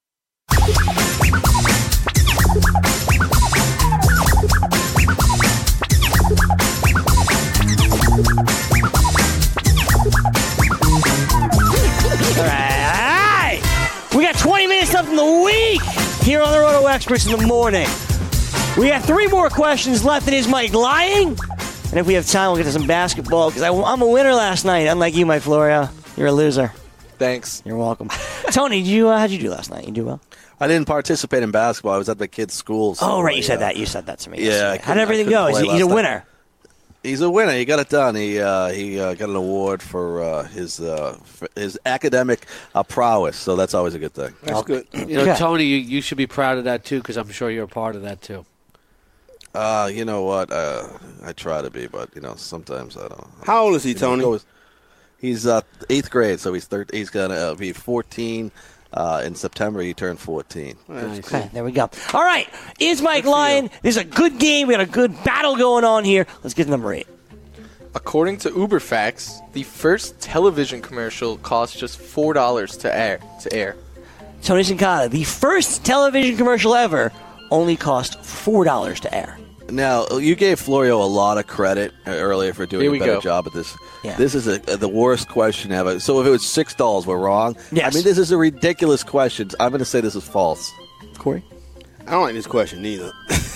All right. We got twenty minutes left in the week here on the Roto Experts in the Morning. We have three more questions left. It is Mike lying. And if we have time, we'll get to some basketball because I'm a winner last night, unlike you, Mike Florio. You're a loser. Thanks. You're welcome. Tony, did you, uh, how'd you do last night? You do well? I didn't participate in basketball. I was at the kid's school. So Oh, right. You I, said uh, that. You said that to me. Yeah, yesterday. I How did couldn't- everything I go? couldn't Is he, play he's a last winner. He's a winner. He got it done. He uh, he uh, got an award for uh, his uh, for his academic uh, prowess. So that's always a good thing. That's good. You know, Okay. Tony, you, you should be proud of that, too, because I'm sure you're a part of that, too. Uh, you know what? Uh, I try to be, but you know sometimes I don't. How old is he, Tony? Goes- He's uh, eighth grade, so he's thir- He's gonna uh, be fourteen uh, in September. He turned fourteen. Nice. Okay, there we go. All right. Is Mike Lyon. This is a good game. We got a good battle going on here. Let's get to number eight. According to UberFacts, the first television commercial cost just four dollars to air. To air. Tony Sincata, the first television commercial ever, only cost four dollars to air. Now, you gave Florio a lot of credit earlier for doing Here a we better go. job at this. Yeah. This is a, the worst question ever. So if it was six dollars, we're wrong? Yes. I mean, this is a ridiculous question. I'm going to say this is false. Corey? I don't like this question either.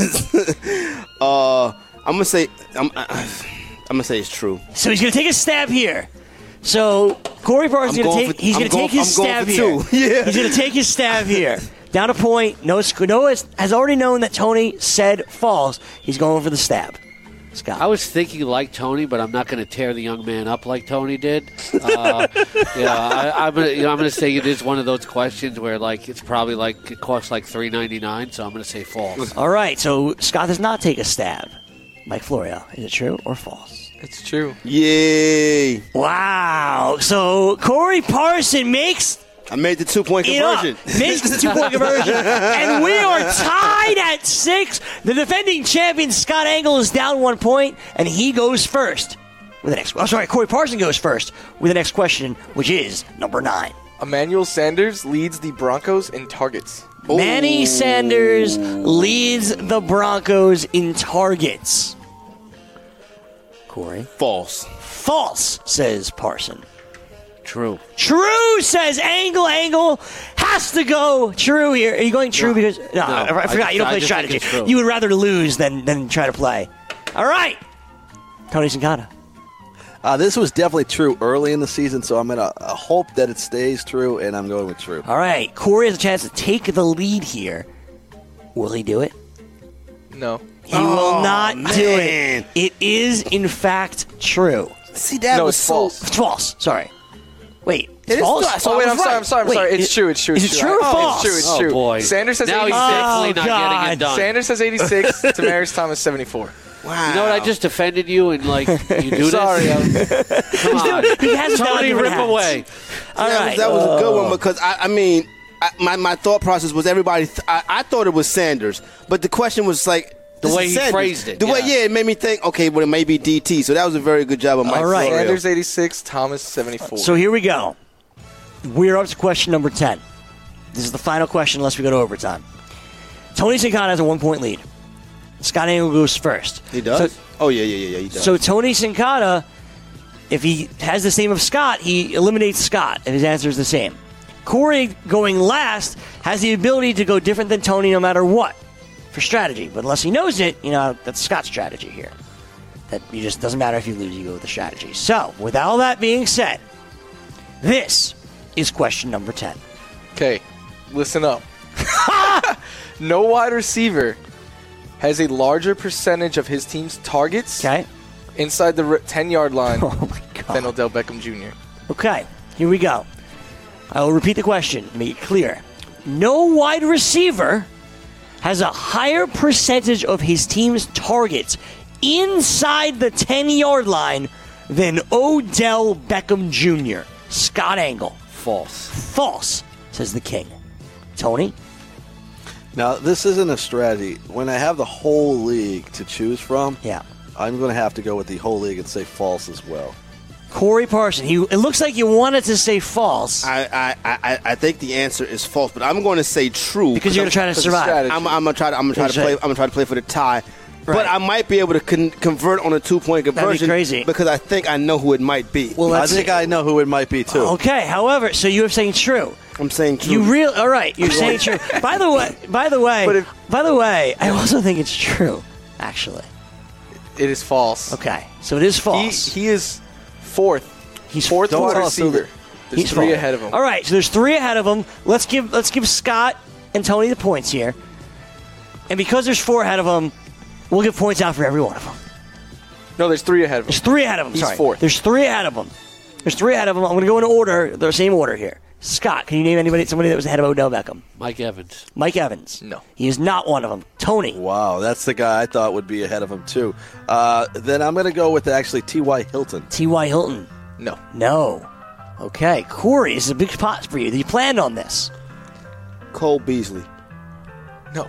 uh, I'm gonna say I'm, I'm gonna say it's true. So he's going to take a stab here. So Corey Parsons I'm going to going take. for- He's I'm going to going- take his I'm going stab for here. two. Yeah. He's going to take his stab here. Down a point. Noah, Noah has already known that Tony said false. He's going for the stab. Scott. I was thinking like Tony, but I'm not going to tear the young man up like Tony did. Uh, yeah, I, I'm gonna, you know, I'm going to say it is one of those questions where like it's probably like it costs like three ninety-nine, so I'm going to say false. All right. So Scott does not take a stab. Mike Florio, is it true or false? It's true. Yay! Wow. So Corey Parson makes I made the two point it up. conversion. Makes the two-point conversion. And we are tied at six. The defending champion, Scott Engel, is down one point, and he goes first with the next. I'm sorry, Corey Parson goes first with the next question, which is number nine. Emmanuel Sanders leads the Broncos in targets. Manny Sanders leads the Broncos in targets. Corey? False. False, says Parson. True. True, says Angle. Angle has to go true here. Are you going true No. because... No, No, I, I I forgot. just- you don't I play just think strategy. it's true. You would rather lose than, than try to play. All right. Tony Sincata. Uh, this was definitely true early in the season, so I'm going to uh, hope that it stays true, and I'm going with true. All right. Corey has a chance to take the lead here. Will he do it? No. He will not do man. it. It is, in fact, true. See, that No, was it's so. false. It's false. Sorry. Wait. It's It is false? false. So Oh, I wait, was I'm sorry, right. I'm sorry, I'm Wait, sorry. It's is- true, it's true, is it's it true. true or I- false? It's true, it's Oh, true. boy. Sanders has Now he's eighty-six. definitely Oh, not God. getting it done. Sanders has eighty-six. Damaris Thomas seventy-four. Wow. You know what? I just offended you, and like you do Sorry. this. Come on, He has a Tony, thousand rip hats. away. All that, right. was, that was a good one because I, I mean, I, my my thought process was everybody. Th- I, I thought it was Sanders, but the question was like The this way is he Sanders. phrased it, The way, yeah. yeah, it made me think. Okay, well, it may be D T. So that was a very good job of Mike All right. Florio. Sanders eighty-six. Thomas seventy-four. So here we go. We're up to question number ten. This is the final question unless we go to overtime. Tony Sincata has a one-point lead. Scott Angle goes first. He does. So, oh yeah, yeah, yeah, yeah. He does. so Tony Sincata, if he has the same of Scott, he eliminates Scott if his answer is the same. Corey, going last, has the ability to go different than Tony no matter what for strategy. But unless he knows it, you know, that's Scott's strategy here. That you just doesn't matter if you lose, you go with the strategy. So, with all that being said, this is question number ten. Okay, listen up. No wide receiver has a larger percentage of his team's targets Okay. inside the ten-yard line Oh, my God. than Odell Beckham Junior Okay, here we go. I will repeat the question to make it clear. No wide receiver has a higher percentage of his team's targets inside the ten-yard line than Odell Beckham Junior Scott Angle. False. False, says the king. Tony? Now, this isn't a strategy. When I have the whole league to choose from, Yeah. I'm going to have to go with the whole league and say false as well. Corey Parson. He, it looks like you wanted to say false I, I, I, I think the answer is false, but I'm going to say true because you're going to try to because survive. strategy. I'm, I'm gonna try to I'm gonna try to Because play I- I'm gonna try to play for the tie. Right. But I might be able to con- convert on a two point conversion crazy. because I think I know who it might be. Well, I let's think see. I know who it might be, too. Okay, however, so you're saying true. I'm saying true. You real all right? You're saying true. By the way, by the way, But if- by the way, I also think it's true. Actually, It is false. okay, so it is He, false. he is fourth. He's fourth don't wide tell us who receiver. There's He's three false. ahead of him. All right, so there's three ahead of him. Let's give let's give Scott and Tony the points here, and because there's four ahead of him, we'll give points out for every one of them. No, there's three ahead of him. There's three ahead of him. He's sorry. fourth. There's three ahead of him. There's three ahead of him. I'm going to go in order, the same order here. Scott, can you name anybody, somebody that was ahead of Odell Beckham? Mike Evans. Mike Evans. No. He is not one of them. Tony. Wow, that's the guy I thought would be ahead of him, too. Uh, then I'm going to go with actually T Y. Hilton. T Y. Hilton. No. No. Okay. Corey, this is a big spot for you. You planned on this. Cole Beasley. No.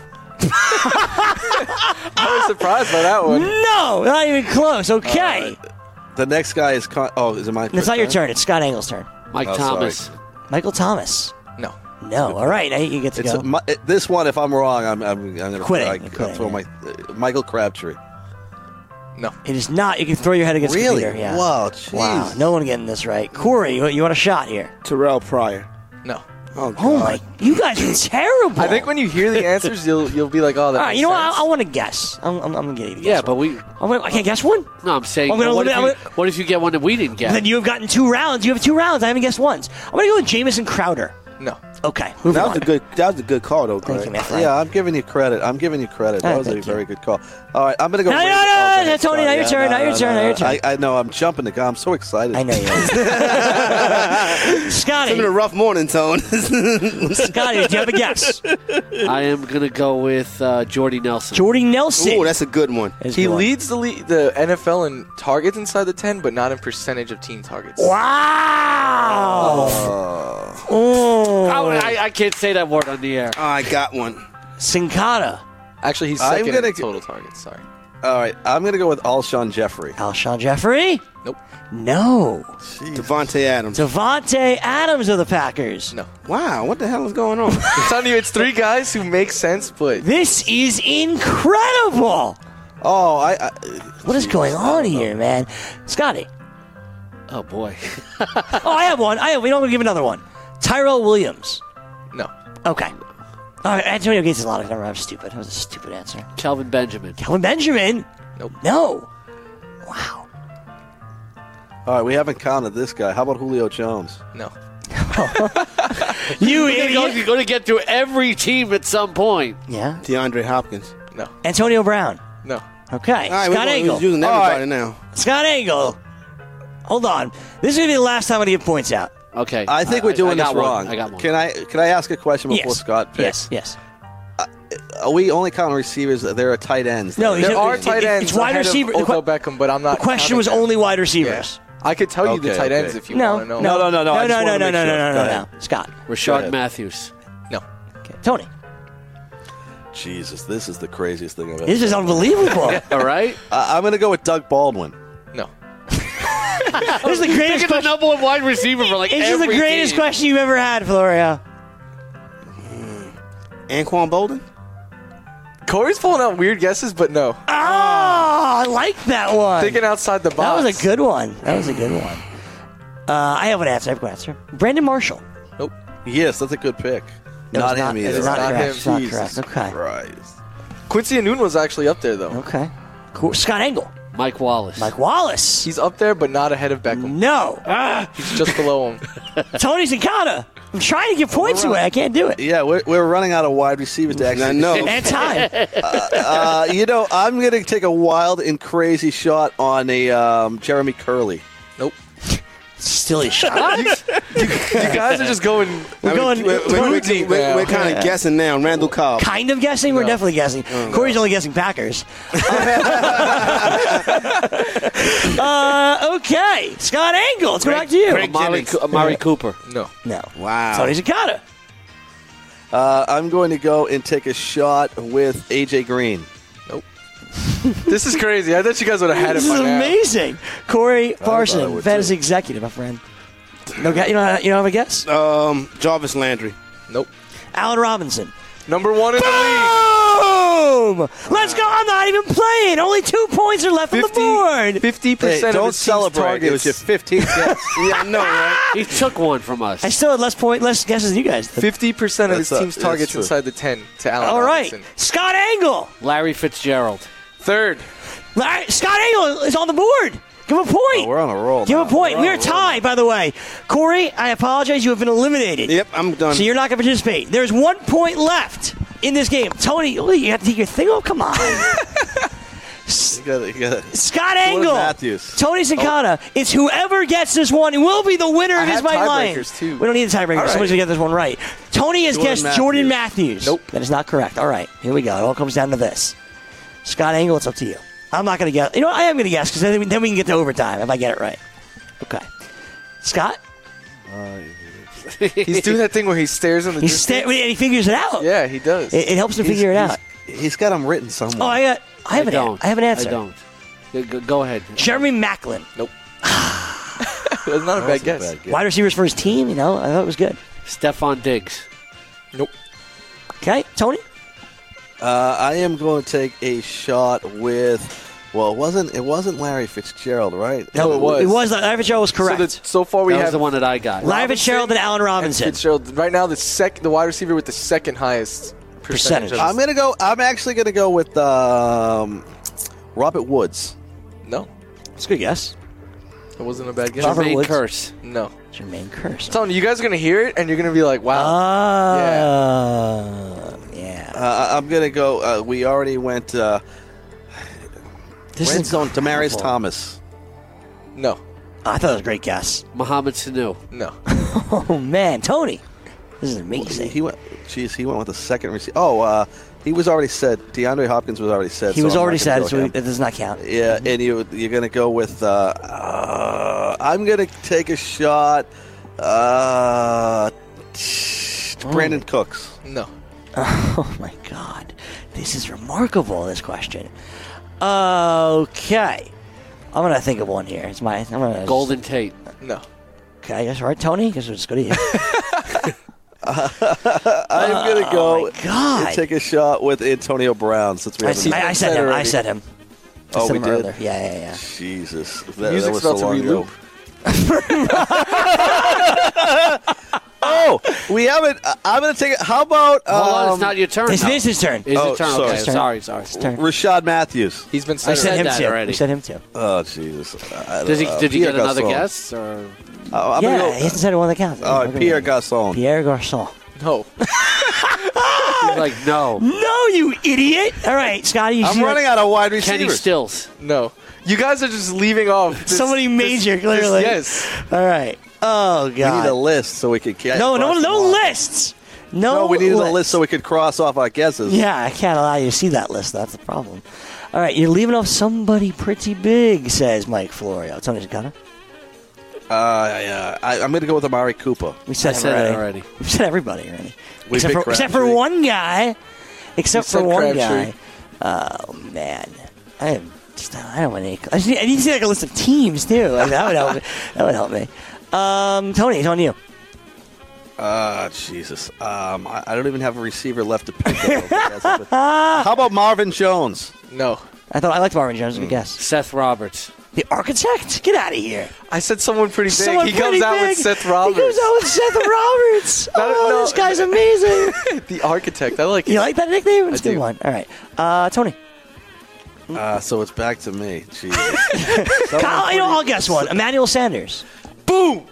I was surprised by that one. No, not even close. Okay. The next guy is... Con- oh, is it my it's not your turn. It's Scott Angle's turn. Mike Oh, Thomas. Michael Thomas. No. No. All right. Now you get to It's go. a, my, it- this one, if I'm wrong, I'm, I'm, I'm going to Quitting. I, You're I'll quitting, throw yeah. my... Uh, Michael Crabtree. No. It is not. You can throw your head against Really? the computer. Yeah. Wow, Wow. jeez. No one getting this right. Corey, you, you want a shot here? Terrell Pryor. No. Oh, Oh God. my! You guys are terrible. I think when you hear the answers, you'll you'll be like, oh, that All right. makes You know what? sense. I, I want to guess. I'm, I'm, I'm going to get you to guess. Yeah, one. but we. I'm gonna, I can't guess one. No, I'm saying. I'm gonna what, limit- if you, I'm gonna- what if you get one that we didn't get? Then you have gotten two rounds. You have two rounds. I haven't guessed once. I'm going to go with Jamison Crowder. No. Okay. Moving That was on. a good. That was a good call, though, Thank Greg. you, man. Frank. Yeah, I'm giving you credit. I'm giving you credit. That All right, was a thank you. very good call. All right, I'm going to go. No, no, Ray- no, oh, go no, ahead, Tony, Scott. now your Yeah, turn, no, now your no, turn, no, now your no. turn. I, I know. I'm jumping the gun. I'm so excited. I know you. are. Scotty. It's been a rough morning, Tone. Scotty, do you have a guess? I am going to go with uh, Jordy Nelson. Jordy Nelson. Ooh, that's a good one. is He good. leads the le- the N F L in targets inside the ten, but not in percentage of team targets. Wow. Oh. I, I, I can't say that word on the air. Oh, I got one. Sincata. Actually, he's I'm second gonna in g- total targets. Sorry. All right, I'm going to go with Alshon Jeffrey. Alshon Jeffrey? Nope. No. Devontae Adams. Devontae Adams of the Packers. No. Wow, what the hell is going on? I'm telling you, it's three guys who make sense, but This is incredible. Oh, I. I What is going on here, man? Scotty. Oh, boy. Oh, I have one. I have. We don't give another one. Tyrell Williams. no. Okay. All right. Antonio Gates is a lot of. I'm stupid. That was a stupid answer. Calvin Benjamin. Calvin Benjamin. Nope. No. Wow. all right, we haven't counted this guy. How about Julio Jones? No. You You're going idiot. to get through every team at some point. Yeah. DeAndre Hopkins. No. Antonio Brown. No. Okay. All right, Scott we're, Angle. we're using All everybody right. now. Scott Angle. Hold on. This is going to be the last time I'm going to give points out. Okay. I think I- we're doing I this got one. wrong. I got one. Can I can I ask a question before Yes. Scott picks? Yes. Yes. Are we only counting receivers? There are tight ends. No, There It- are it- tight it- ends. it's wide ahead of receiver- the Odell que- Beckham, but I'm not. The question counting was them. only wide Yeah. receivers. I could tell you the Okay, tight ends okay. if you No, want to know. no, No, no, no, I no, just no, wanna no, no, make no, sure. no, Go no, no, ahead. no. Scott. Go Rashard ahead. Matthews. No. Okay. Tony. Jesus, this is the craziest thing I've ever. This is unbelievable. All right. Uh, I'm going to go with Doug Baldwin. No. This is the greatest Picking the question. number one wide receiver for like This is every the greatest team. question you've ever had, Florio. Anquan Bolden? Corey's pulling out weird guesses, but no. Oh, I like that one. Thinking outside the That box. was a good one. That was a good one. Uh, I have an answer. I have an answer. Brandon Marshall. Nope. Yes, that's a good pick. That not was him It either. was not, Not correct. him. It's not Jesus correct. Okay. Christ. Quincy Anun was actually up there, though. Okay. Cool. Scott Angle. Mike Wallace. Mike Wallace. He's up there, but not ahead of Beckham. No. He's just below him. Tony Sincata. I'm trying to give points away. I can't do it. Yeah, we're, we're running out of wide receivers to actually. I know. And time. Uh, you know, I'm going to take a wild and crazy shot on a um, Jeremy Curley. Nope. Silly shot. You guys are just going. We're going. We're, we're, we're, deep we're, now. we're kind of guessing now. Randall Cobb. Kind of guessing? We're No. definitely guessing. Corey's only guessing Packers. uh, okay. Scott Angle, let's go back to you. Amari, Co- Amari Cooper. No. No. Wow. Tony Zakata. Uh, I'm going to go and take a shot with A J Green. This is crazy. I thought you guys would have had it This by is now. amazing. Corey I Parson, would, fantasy too. executive, my friend. No, gu- you don't, you don't have a guess? Um, Jarvis Landry. Nope. Allen Robinson. Number one in the league. Boom! Let's go. I'm not even playing. Only two points are left on the board. Fifty Hey, percent of don't his team's celebrate. It was targets. your fifteenth guess. Yeah, I know, right? He took one from us. I still had less point, less guesses than you guys did. Fifty percent of his That's, uh, team's that's targets true. inside the ten to Allen All right. Robinson. Scott Angle. Larry Fitzgerald. Third. Larry, Scott Angle is on the board. Give him a point. Oh, we're on a roll. Give now. him a point. We're We on are a roll tied, by the way. Corey, I apologize. You have been eliminated. Yep, I'm done. So you're not going to participate. There's one point left in this game. Tony, oh, you have to take your thing off? Come on. now. You gotta, you gotta. Scott Jordan Angle. Matthews. Tony Cicada. It's whoever gets this one will be the winner I of his had Might Line. tiebreakers, too. We don't need a tiebreaker. right. Somebody's going to get this one right. Tony has Jordan guessed Matthews. Jordan Matthews. Nope. That is not correct. All right. Here we go. It all comes down to this. Scott Angle, it's up to you. I'm not going to guess. You know what? I am going to guess because then, then we can get to overtime if I get it right. Okay. Scott? He's doing that thing where he stares in the He's distance. sta- and he figures it out. Yeah, he does. It, it helps him He's- figure it he's- out. He's got them written somewhere. Oh, I got. I have I an. an- don't. I have an answer. I don't. Go- Go, go ahead. Jeremy Maclin, Nope. That's not a That's bad a guess. bad guess. wide receivers for his team. You know, I thought it was good. Stephon Diggs. Nope. Okay, Tony. Uh, I am going to take a shot with. Well, it wasn't. It wasn't Larry Fitzgerald, right? No, it was. It was. Larry Fitzgerald was correct. So, the, so far we That was have the one that I got. Larry Fitzgerald and Allen and Robinson. Fitzgerald. Right now, the sec, the wide receiver with the second highest percentage. Percentage. of- I'm gonna go. I'm actually gonna go with um, Robert Woods. No, That's a good guess. it wasn't a bad guess. Robert Jermaine Woods. Curse. No. Jermaine Curse. I'm telling you, you guys are gonna hear it and you're gonna be like, "Wow." Uh, yeah. Uh, I'm gonna go. Uh, we already went. Uh, This red is zone. Demarius incredible. Thomas. no. Oh, I thought it was a great guess. Mohamed Sanu. No. Oh man, Tony, this is amazing. He went. Jeez, he went with the second receiver. Oh, uh, he was already said. DeAndre Hopkins was already said. He so was I'm not already gonna said, go so with it him. does not count. Yeah, and you you're gonna go with. Uh, uh, I'm gonna take a shot. Uh, Brandon Cooks. No. Oh my God, this is remarkable. This question. Okay, I'm gonna think of one here. It's my. I'm gonna Golden Tate. No. Okay, I guess right, Tony. Guess we'll just go to you. I'm gonna go Oh my God. and take a shot with Antonio Brown since we I, haven't. see, I, I said said him. I already. said him. I Oh, said we him did? earlier. Yeah, yeah, yeah. Jesus, that, The that music's was so about to long ago. reloop. Oh, we haven't. Uh, I'm gonna take it. How about Hold on, um, it's not your turn. It's, now. it's his turn. It's Oh, his turn. sorry. Okay, His turn. sorry, sorry. His turn. Rashad Matthews? He's been I said said said him that too. already. We said him too. Oh Jesus! I don't Does he? know. Did he Pierre get another Garçon. guess? Or Oh, I'm yeah, gonna he go. hasn't said one that counts. Uh, Pierre Garçon. Pierre Garçon. No. he's like, no. No, you idiot! All right, Scotty. You I'm see running that? out of wide Kenny receivers. Stills. No. You guys are just leaving off. This, Somebody this- major, this- clearly. yes. All right. Oh We need God. a list so we could. ca- no, no, cross them no off. lists. No. No, we needed list. a list so we could cross off our guesses. Yeah, I can't allow you to see that list. That's the problem. All right, you're leaving off somebody pretty big, says Mike Florio. Tony Cicada. Uh, yeah. I, I'm going to go with Amari Cooper. We said, I him said it already. already. We've said everybody already. We Except picked for, except for Crabtree. one guy. Except We for said one Crabtree. guy. Oh, man. I am just, I don't want any. I, just need, I need to see like a list of teams, too. Like, that would help me. That would help me. Um, Tony, it's on you. Uh, Jesus. Um, I, I don't even have a receiver left to pick. Up. How about Marvin Jones? No. I thought I liked Marvin Jones. Good guess. Seth Roberts. The architect? Get out of here. I said someone pretty big. Someone he pretty comes out big. with Seth Roberts. He comes out with Seth Roberts. No, Oh, no. this guy's amazing. The architect. I like it. You like that nickname? It's a I good do. one. All right. Uh, Tony. Uh, so it's back to me. Jesus. Kyle, you know, I'll guess one. Emmanuel Sanders. Boom.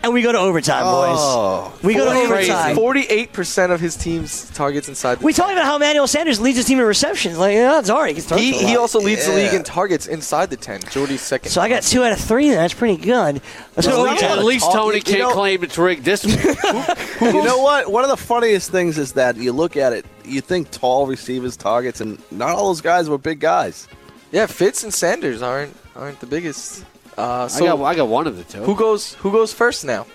and we go to overtime, boys. Oh, we go to crazy. overtime. forty-eight percent of his team's targets inside the We talked about how Emmanuel Sanders leads his team in receptions. Like, yeah, it's alright. He, gets He, targets a he lot. also leads the Yeah. league in targets inside the ten. Jordy's second. So I got two out of three. That's pretty good. Let's go to Well, overtime. At least Oh, Tony you can't know- claim it's rigged this week. You know what? One of the funniest things is that you look at it, you think tall receivers targets, and not all those guys were big guys. Yeah, Fitz and Sanders aren't aren't the biggest. Uh, I, so got, I got one of the two. who goes who goes first now?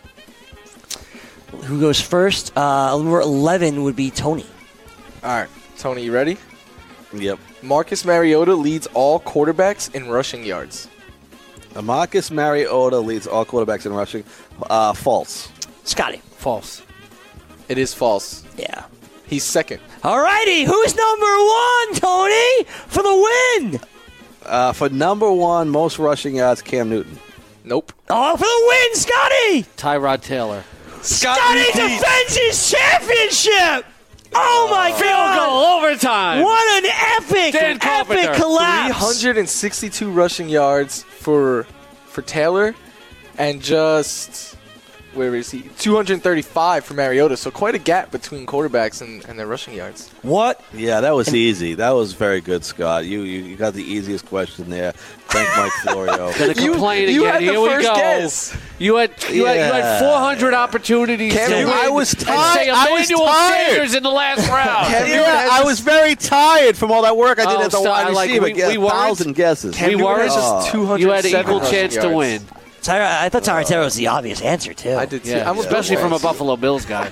Who goes first? Uh, number eleven would be Tony. All right, Tony, you ready? Yep. Marcus Mariota leads all quarterbacks in rushing yards. Marcus Mariota leads all quarterbacks in rushing. Uh, false. Scotty. False. It is false. Yeah. He's second. Alrighty, who's number one, Tony, for the win? Uh, for number one, most rushing yards, Cam Newton. Nope. Oh, for the win, Scotty! Tyrod Taylor. Scotty defends his championship! Oh, my Field God! goal, overtime. What an epic, Dan Carpenter. epic three collapse! hundred sixty-two rushing yards for for Taylor, and just where is he? two hundred thirty-five for Mariota. So quite a gap between quarterbacks and, and their rushing yards. What? Yeah, that was easy. That was very good, Scott. You you, you got the easiest question there. Thank Mike Florio. Gonna You- complain you again. had the Here we first go. guess. You had you, had you had Yeah. four hundred opportunities Cam to Newton- win I was and tired. say I was Emmanuel tired. Sanders in the last round. Cam Newton Yeah, has I just- was very tired from all that work I did Oh, at the so I wide like- receiver. we- Get we a weren't- thousand guesses. Cam We Newton weren't. has just Oh. two hundred. You had an equal chance to win. Tyra, I thought Tyra Taylor was the obvious answer, too. I did too. Yeah, I'm a especially Bill from a Wentz. Buffalo Bills guy.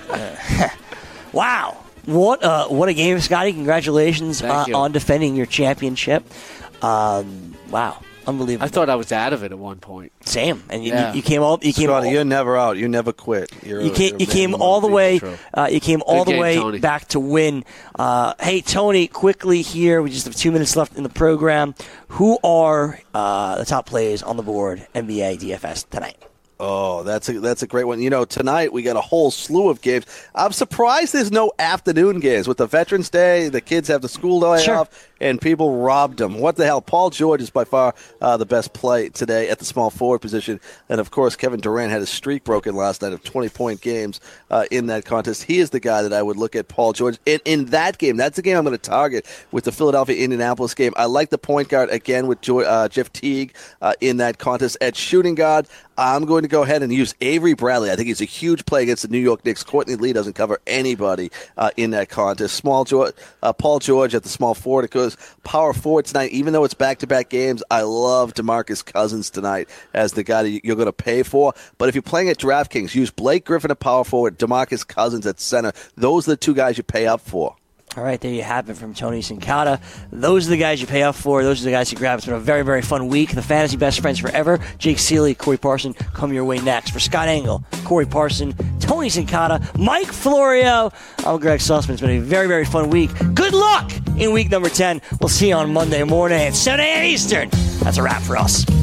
Wow. What uh, what a game, Scotty. Congratulations Thank uh, you. on defending your championship. Um, wow. Unbelievable. I thought I was out of it at one point. Same. And you, Yeah. you, you came all you came Scotty, all, you're never out. You never quit. You're, you came you're you a came man all the among way thieves. uh, you came all Good the game, way Tony. back to win. Uh, hey Tony, quickly here, we just have two minutes left in the program. Who are uh, the top plays on the board N B A D F S tonight? Oh, that's a that's a great one. You know, tonight we got a whole slew of games. I'm surprised there's no afternoon games. With the Veterans Day, the kids have the school day Sure. off, and people robbed them. What the hell? Paul George is by far uh, the best play today at the small forward position. And, of course, Kevin Durant had his streak broken last night of twenty-point games uh, in that contest. He is the guy that I would look at, Paul George. In, in that game, that's the game I'm going to target with the Philadelphia-Indianapolis game. I like the point guard, again, with jo- uh, Jeff Teague uh, in that contest. At shooting guard, I'm going to go ahead and use Avery Bradley. I think he's a huge play against the New York Knicks. Courtney Lee doesn't cover anybody uh, in that contest. Small George, uh, Paul George at the small forward. It goes power forward tonight. Even though it's back-to-back games, I love DeMarcus Cousins tonight as the guy that you're going to pay for. But if you're playing at DraftKings, use Blake Griffin at power forward, DeMarcus Cousins at center. Those are the two guys you pay up for. All right, there you have it from Tony Sincata. Those are the guys you pay up for. Those are the guys you grab. It's been a very, very fun week. The Fantasy Best Friends Forever, Jake Seeley, Corey Parson, come your way next. For Scott Engel, Corey Parson, Tony Sincata, Mike Florio, I'm Greg Sussman. It's been a very, very fun week. Good luck in week number ten. We'll see you on Monday morning at seven a.m. Eastern. That's a wrap for us.